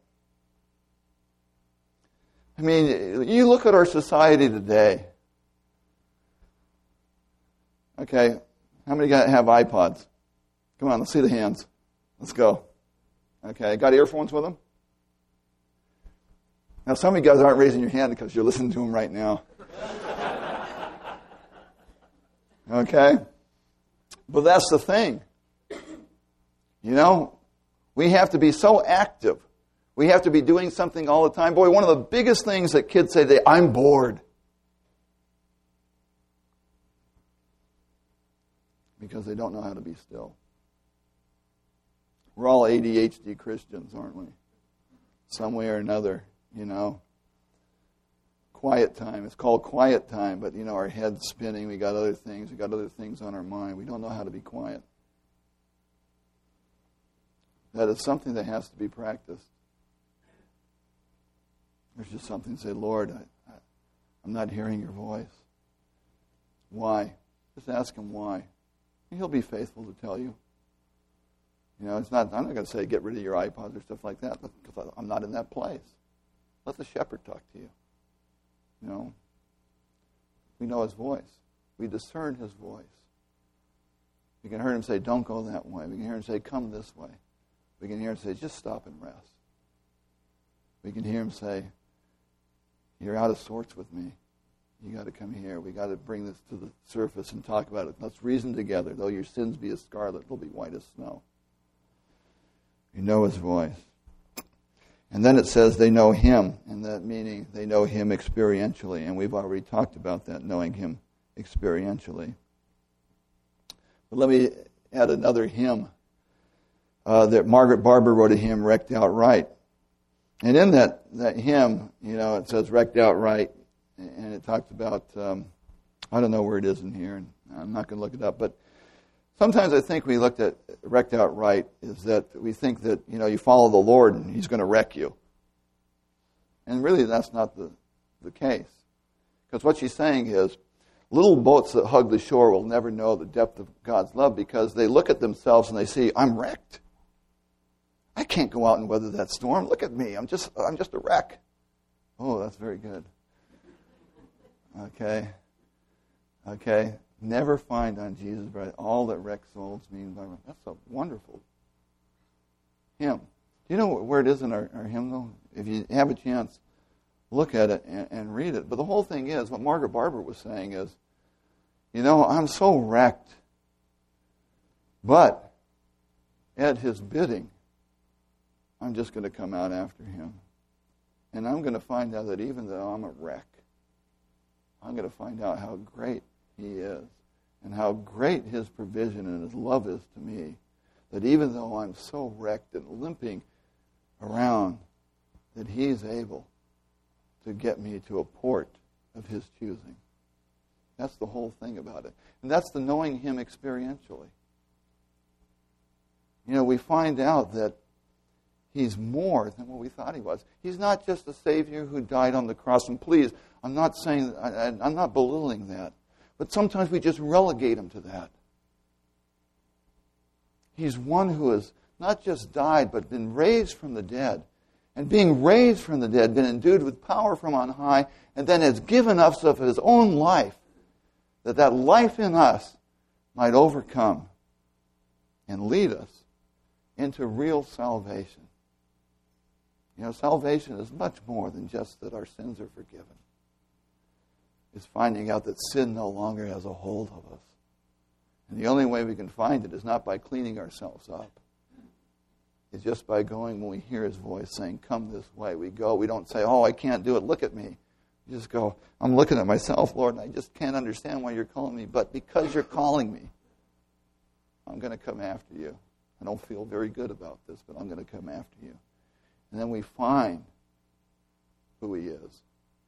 A: I mean, you look at our society today. Okay, how many have iPods? Come on, let's see the hands. Let's go. Okay, got earphones with them? Now, some of you guys aren't raising your hand because you're listening to them right now. Okay? But that's the thing. You know, we have to be so active. We have to be doing something all the time. Boy, one of the biggest things that kids say, they, I'm bored. Because they don't know how to be still. We're all A D H D Christians, aren't we? Some way or another, you know. Quiet time. It's called quiet time, but, you know, our head's spinning. We got other things. We got other things on our mind. We don't know how to be quiet. That is something that has to be practiced. There's just something to say, Lord, I, I, I'm not hearing your voice. Why? Just ask Him why. And He'll be faithful to tell you. You know, it's not. I'm not going to say get rid of your iPods or stuff like that, because I'm not in that place. Let the shepherd talk to you. You know, we know His voice. We discern His voice. We can hear Him say, don't go that way. We can hear Him say, come this way. We can hear Him say, just stop and rest. We can hear Him say, you're out of sorts with me. You got to come here. We got to bring this to the surface and talk about it. Let's reason together. Though your sins be as scarlet, they'll be white as snow. You know His voice. And then it says they know Him, and that meaning they know Him experientially. And we've already talked about that, knowing Him experientially. But let me add another hymn. Uh, that Margaret Barber wrote a hymn, Wrecked Out Right. And in that, that hymn, you know, it says Wrecked Out Right, and it talks about, um, I don't know where it is in here, and I'm not going to look it up, but sometimes I think we looked at Wrecked Out Right is that we think that, you know, you follow the Lord and He's going to wreck you. And really that's not the, the case. Because what she's saying is, little boats that hug the shore will never know the depth of God's love because they look at themselves and they see, I'm wrecked. I can't go out and weather that storm. Look at me. I'm just I'm just a wreck. Oh, that's very good. Okay. Okay. Never find on Jesus' bride all that wrecked souls mean by. That's a wonderful hymn. Do you know where it is in our, our hymn, though? If you have a chance, look at it and, and read it. But the whole thing is, what Margaret Barber was saying is, you know, I'm so wrecked. But at His bidding, I'm just going to come out after Him. And I'm going to find out that even though I'm a wreck, I'm going to find out how great He is and how great His provision and His love is to me, that even though I'm so wrecked and limping around, that He's able to get me to a port of His choosing. That's the whole thing about it. And that's the knowing Him experientially. You know, we find out that He's more than what we thought He was. He's not just a Savior who died on the cross. And please, I'm not saying, I, I'm not belittling that. But sometimes we just relegate Him to that. He's one who has not just died, but been raised from the dead. And being raised from the dead, been endued with power from on high, and then has given us of His own life, that that life in us might overcome and lead us into real salvation. You know, salvation is much more than just that our sins are forgiven. It's finding out that sin no longer has a hold of us. And the only way we can find it is not by cleaning ourselves up, is just by going when we hear his voice saying, come this way. We go. We don't say, oh, I can't do it. Look at me. We just go, I'm looking at myself, Lord, and I just can't understand why you're calling me. But because you're calling me, I'm going to come after you. I don't feel very good about this, but I'm going to come after you. And then we find who he is.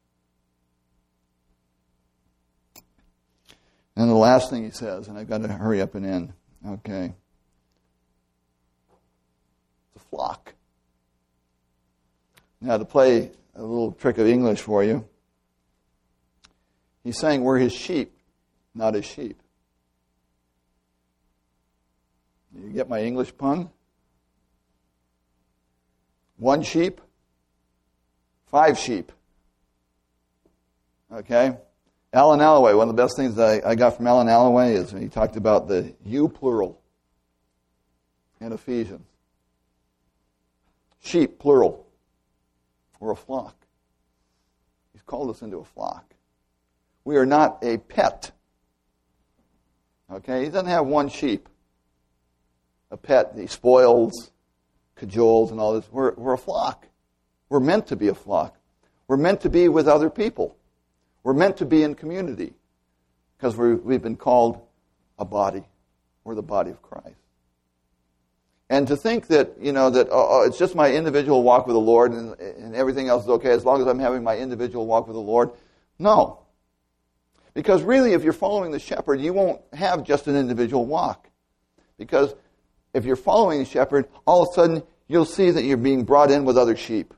A: And the last thing he says, and I've got to hurry up and end. Okay. It's a flock. Now, to play a little trick of English for you, he's saying we're his sheep, not his sheep. You get my English pun? One sheep, five sheep. Okay? Alan Alloway, one of the best things that I, I got from Alan Alloway is when he talked about the you plural in Ephesians. Sheep, plural. We're a flock. He's called us into a flock. We are not a pet. Okay? He doesn't have one sheep. A pet that he spoils, cajoles, and all this. We're, we're a flock. We're meant to be a flock. We're meant to be with other people. We're meant to be in community because we're, we've been called a body. We're the body of Christ. And to think that, you know, that oh, it's just my individual walk with the Lord and, and everything else is okay as long as I'm having my individual walk with the Lord. No. Because really, if you're following the shepherd, you won't have just an individual walk. Because if you're following the shepherd, all of a sudden you'll see that you're being brought in with other sheep.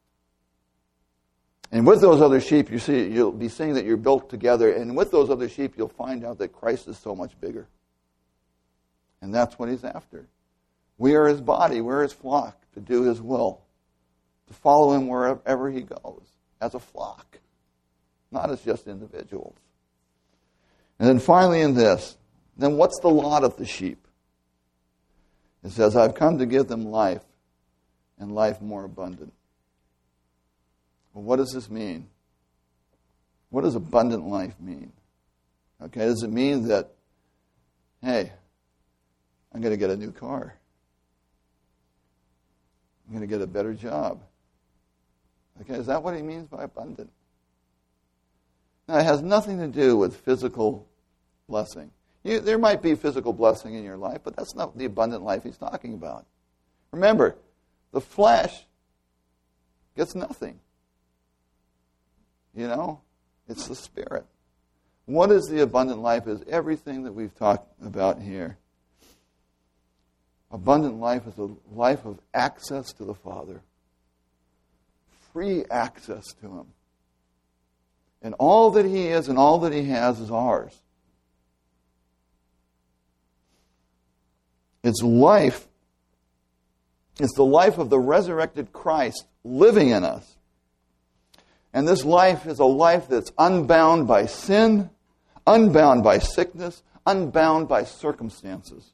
A: And with those other sheep, you see, you'll be seeing that you're built together. And with those other sheep, you'll find out that Christ is so much bigger. And that's what he's after. We are his body. We're his flock to do his will. To follow him wherever he goes. As a flock. Not as just individuals. And then finally in this, then what's the lot of the sheep? It says, I've come to give them life, and life more abundant. Well, what does this mean? What does abundant life mean? Okay, does it mean that, hey, I'm going to get a new car? I'm going to get a better job? Okay, is that what he means by abundant? Now, it has nothing to do with physical blessing. You, there might be physical blessing in your life, but that's not the abundant life he's talking about. Remember, the flesh gets nothing. You know, it's the Spirit. What is the abundant life is everything that we've talked about here. Abundant life is a life of access to the Father. Free access to him. And all that he is and all that he has is ours. It's life. It's the life of the resurrected Christ living in us. And this life is a life that's unbound by sin, unbound by sickness, unbound by circumstances.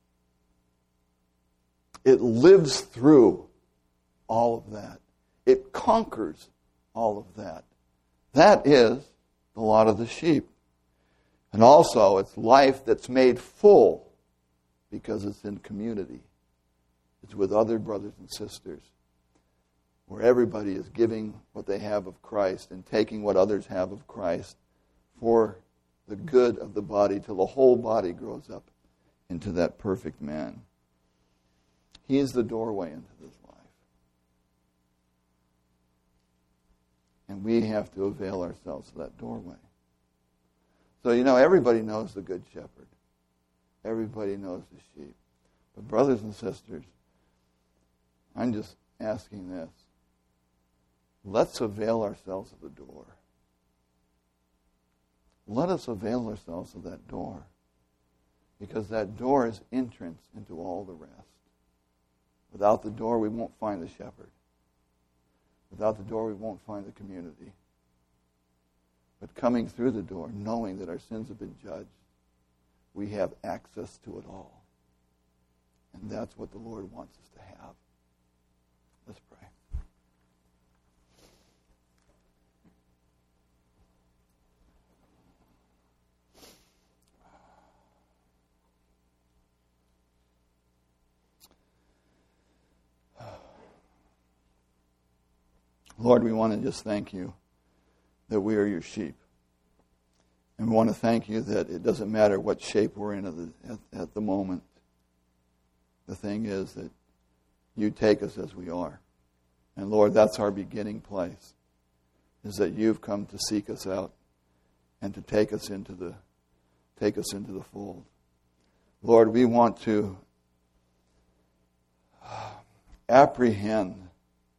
A: It lives through all of that. It conquers all of that. That is the lot of the sheep. And also, it's life that's made full because it's in community. It's with other brothers and sisters, where everybody is giving what they have of Christ and taking what others have of Christ for the good of the body till the whole body grows up into that perfect man. He is the doorway into this life. And we have to avail ourselves of that doorway. So, you know, everybody knows the good shepherd. Everybody knows the sheep. But brothers and sisters, I'm just asking this. Let's avail ourselves of the door. Let us avail ourselves of that door. Because that door is entrance into all the rest. Without the door, we won't find the shepherd. Without the door, we won't find the community. But coming through the door, knowing that our sins have been judged, we have access to it all. And that's what the Lord wants us to have. Let's pray. Lord, we want to just thank you that we are your sheep. And we want to thank you that it doesn't matter what shape we're in at the, at, at the moment. The thing is that you take us as we are. And Lord, that's our beginning place, is that you've come to seek us out and to take us into the take us into the fold. Lord, we want to apprehend.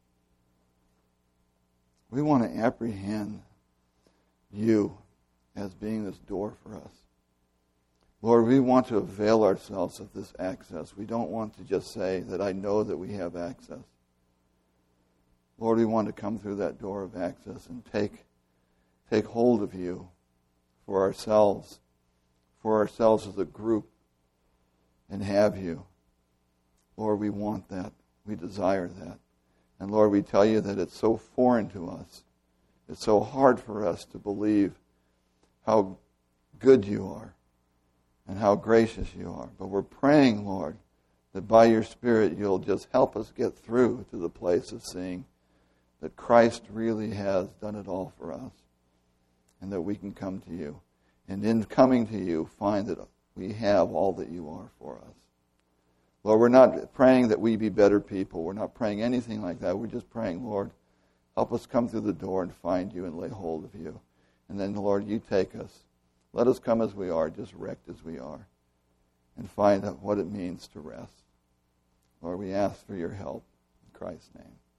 A: We want to apprehend you as being this door for us. Lord, we want to avail ourselves of this access. We don't want to just say that I know that we have access. Lord, we want to come through that door of access and take, take hold of you for ourselves, for ourselves as a group, and have you. Lord, we want that. We desire that. And Lord, we tell you that it's so foreign to us. It's so hard for us to believe how good you are and how gracious you are. But we're praying, Lord, that by your Spirit you'll just help us get through to the place of seeing that Christ really has done it all for us and that we can come to you. And in coming to you, find that we have all that you are for us. Lord, we're not praying that we be better people. We're not praying anything like that. We're just praying, Lord, help us come through the door and find you and lay hold of you. And then, Lord, you take us. Let us come as we are, just wrecked as we are, and find out what it means to rest. Lord, we ask for your help. In Christ's name.